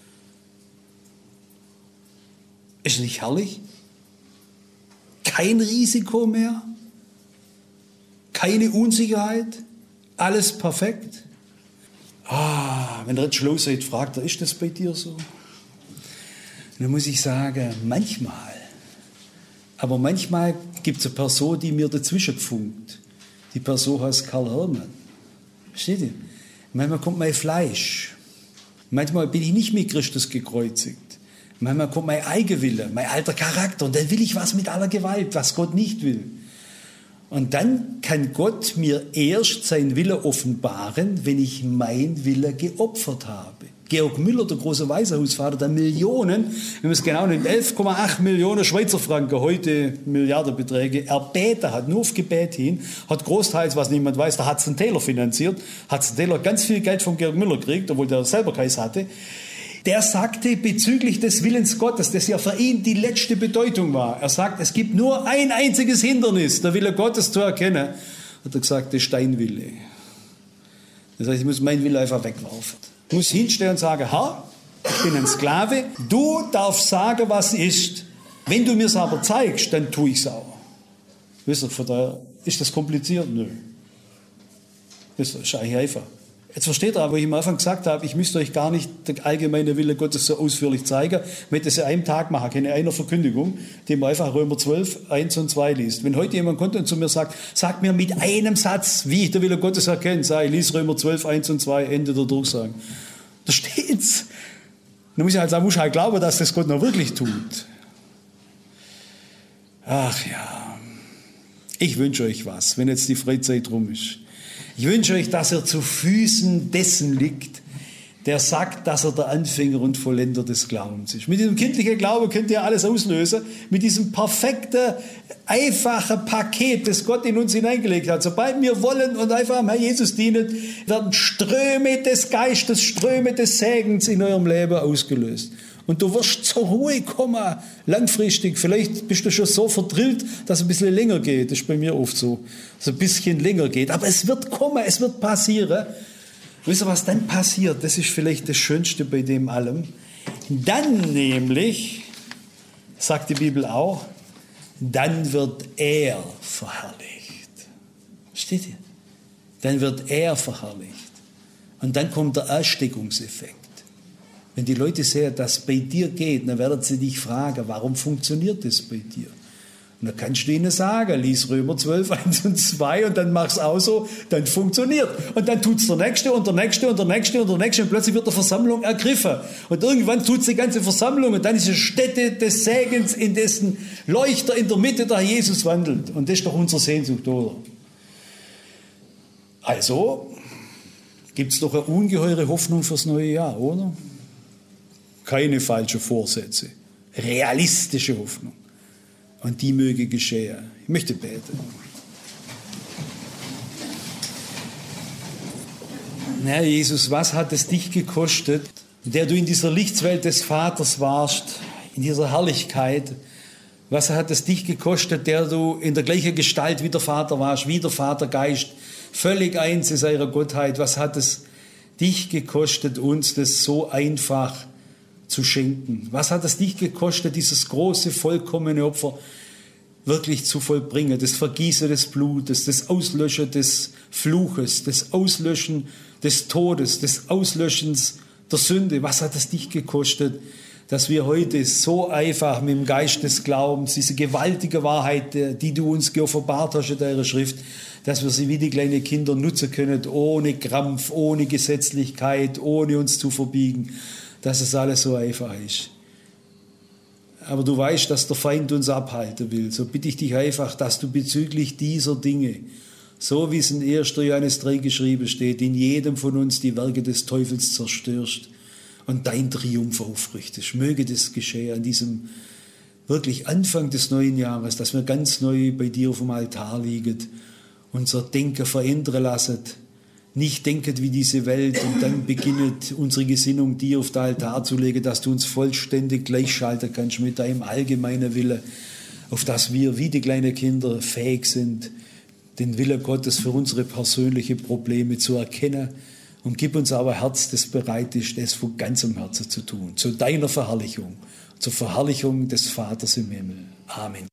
Ist nicht herrlich? Kein Risiko mehr? Keine Unsicherheit? Alles perfekt? Ah, wenn ihr jetzt schlau seid, fragt er, ist das bei dir so? Und dann muss ich sagen, manchmal. Aber manchmal gibt es eine Person, die mir dazwischen funkt. Die Person heißt Karl Hermann. Versteht ihr? Manchmal kommt mein Fleisch. Manchmal bin ich nicht mit Christus gekreuzigt. Manchmal kommt mein Eigenwille, mein alter Charakter. Und dann will ich was mit aller Gewalt, was Gott nicht will. Und dann kann Gott mir erst seinen Wille offenbaren, wenn ich mein Wille geopfert habe. Georg Müller, der große Waisenhausvater, der Millionen, wenn man es genau nimmt, elf Komma acht Millionen Schweizer Franken, heute Milliardenbeträge, erbeten hat, nur auf Gebet hin, hat großteils, was niemand weiß, der Hudson Taylor finanziert, Hudson Taylor ganz viel Geld von Georg Müller gekriegt, obwohl der selber keins hatte. Der sagte bezüglich des Willens Gottes, das ja für ihn die letzte Bedeutung war. Er sagt, es gibt nur ein einziges Hindernis, der Wille Gottes zu erkennen. Hat er gesagt, das ist dein Wille. Das heißt, ich muss meinen Wille einfach wegwerfen. Ich muss hinstellen und sagen, Herr, ich bin ein Sklave, du darfst sagen, was ist. Wenn du mir es aber zeigst, dann tue ich es auch. Wisst ihr, von daher, ist das kompliziert? Nö. Wisst ihr, ist eigentlich einfach. Jetzt versteht ihr, wo ich am Anfang gesagt habe, ich müsste euch gar nicht den allgemeinen Wille Gottes so ausführlich zeigen. Man hätte es ja einen Tag machen können, in einer Verkündigung, die man einfach Römer zwölf, eins und zwei liest. Wenn heute jemand kommt und zu mir sagt, sag mir mit einem Satz, wie ich den Wille Gottes erkenne, sage ich, lies Römer zwölf, eins und zwei, Ende der Durchsagen. Da steht's. Dann muss ich halt sagen, muss ich halt glauben, dass das Gott noch wirklich tut. Ach ja, ich wünsche euch was, wenn jetzt die Freizeit rum ist. Ich wünsche euch, dass ihr zu Füßen dessen liegt, der sagt, dass er der Anfänger und Vollender des Glaubens ist. Mit diesem kindlichen Glauben könnt ihr alles auslösen, mit diesem perfekten, einfachen Paket, das Gott in uns hineingelegt hat. Sobald wir wollen und einfach am Herrn Jesus dienen, werden Ströme des Geistes, Ströme des Segens in eurem Leben ausgelöst. Und du wirst zur Ruhe kommen, langfristig. Vielleicht bist du schon so verdrillt, dass es ein bisschen länger geht. Das ist bei mir oft so, dass es ein bisschen länger geht. Aber es wird kommen, es wird passieren. Wisst ihr, was dann passiert? Das ist vielleicht das Schönste bei dem allem. Dann nämlich, sagt die Bibel auch, dann wird er verherrlicht. Versteht ihr? Dann wird er verherrlicht. Und dann kommt der Ansteckungseffekt. Wenn die Leute sehen, dass es bei dir geht, dann werden sie dich fragen, warum funktioniert das bei dir? Und dann kannst du ihnen sagen, lies Römer zwölf, eins und zwei und dann mach's auch so, dann funktioniert. Und dann tut's der Nächste und der Nächste und der Nächste und der Nächste und plötzlich wird die Versammlung ergriffen. Und irgendwann tut's die ganze Versammlung und dann ist eine Stätte des Segens, in dessen Leuchter in der Mitte der Jesus wandelt. Und das ist doch unsere Sehnsucht, oder? Also gibt's doch eine ungeheure Hoffnung fürs neue Jahr, oder? Keine falschen Vorsätze, realistische Hoffnung. Und die möge geschehen. Ich möchte beten. Herr Jesus, was hat es dich gekostet, der du in dieser Lichtwelt des Vaters warst, in dieser Herrlichkeit? Was hat es dich gekostet, der du in der gleichen Gestalt wie der Vater warst, wie der Vatergeist, völlig eins in seiner Gottheit? Was hat es dich gekostet, uns das so einfach zu schenken? Was hat es dich gekostet, dieses große, vollkommene Opfer wirklich zu vollbringen? Das Vergießen des Blutes, das Auslöschen des Fluches, das Auslöschen des Todes, des Auslöschens der Sünde. Was hat es dich gekostet, dass wir heute so einfach mit dem Geist des Glaubens, diese gewaltige Wahrheit, die du uns geoffenbart hast in deiner Schrift, dass wir sie wie die kleinen Kinder nutzen können, ohne Krampf, ohne Gesetzlichkeit, ohne uns zu verbiegen, dass es alles so einfach ist. Aber du weißt, dass der Feind uns abhalten will. So bitte ich dich einfach, dass du bezüglich dieser Dinge, so wie es in erster Johannes drei geschrieben steht, in jedem von uns die Werke des Teufels zerstörst und dein Triumph aufrichtest. Möge das geschehen an diesem wirklich Anfang des neuen Jahres, dass wir ganz neu bei dir auf dem Altar liegen, unser Denken verändern lassen, nicht denken wie diese Welt und dann beginnet unsere Gesinnung dir auf den Altar zu legen, dass du uns vollständig gleichschalten kannst mit deinem allgemeinen Wille, auf dass wir wie die kleinen Kinder fähig sind, den Willen Gottes für unsere persönlichen Probleme zu erkennen. Und gib uns aber Herz, das bereit ist, das von ganzem Herzen zu tun, zu deiner Verherrlichung, zur Verherrlichung des Vaters im Himmel. Amen.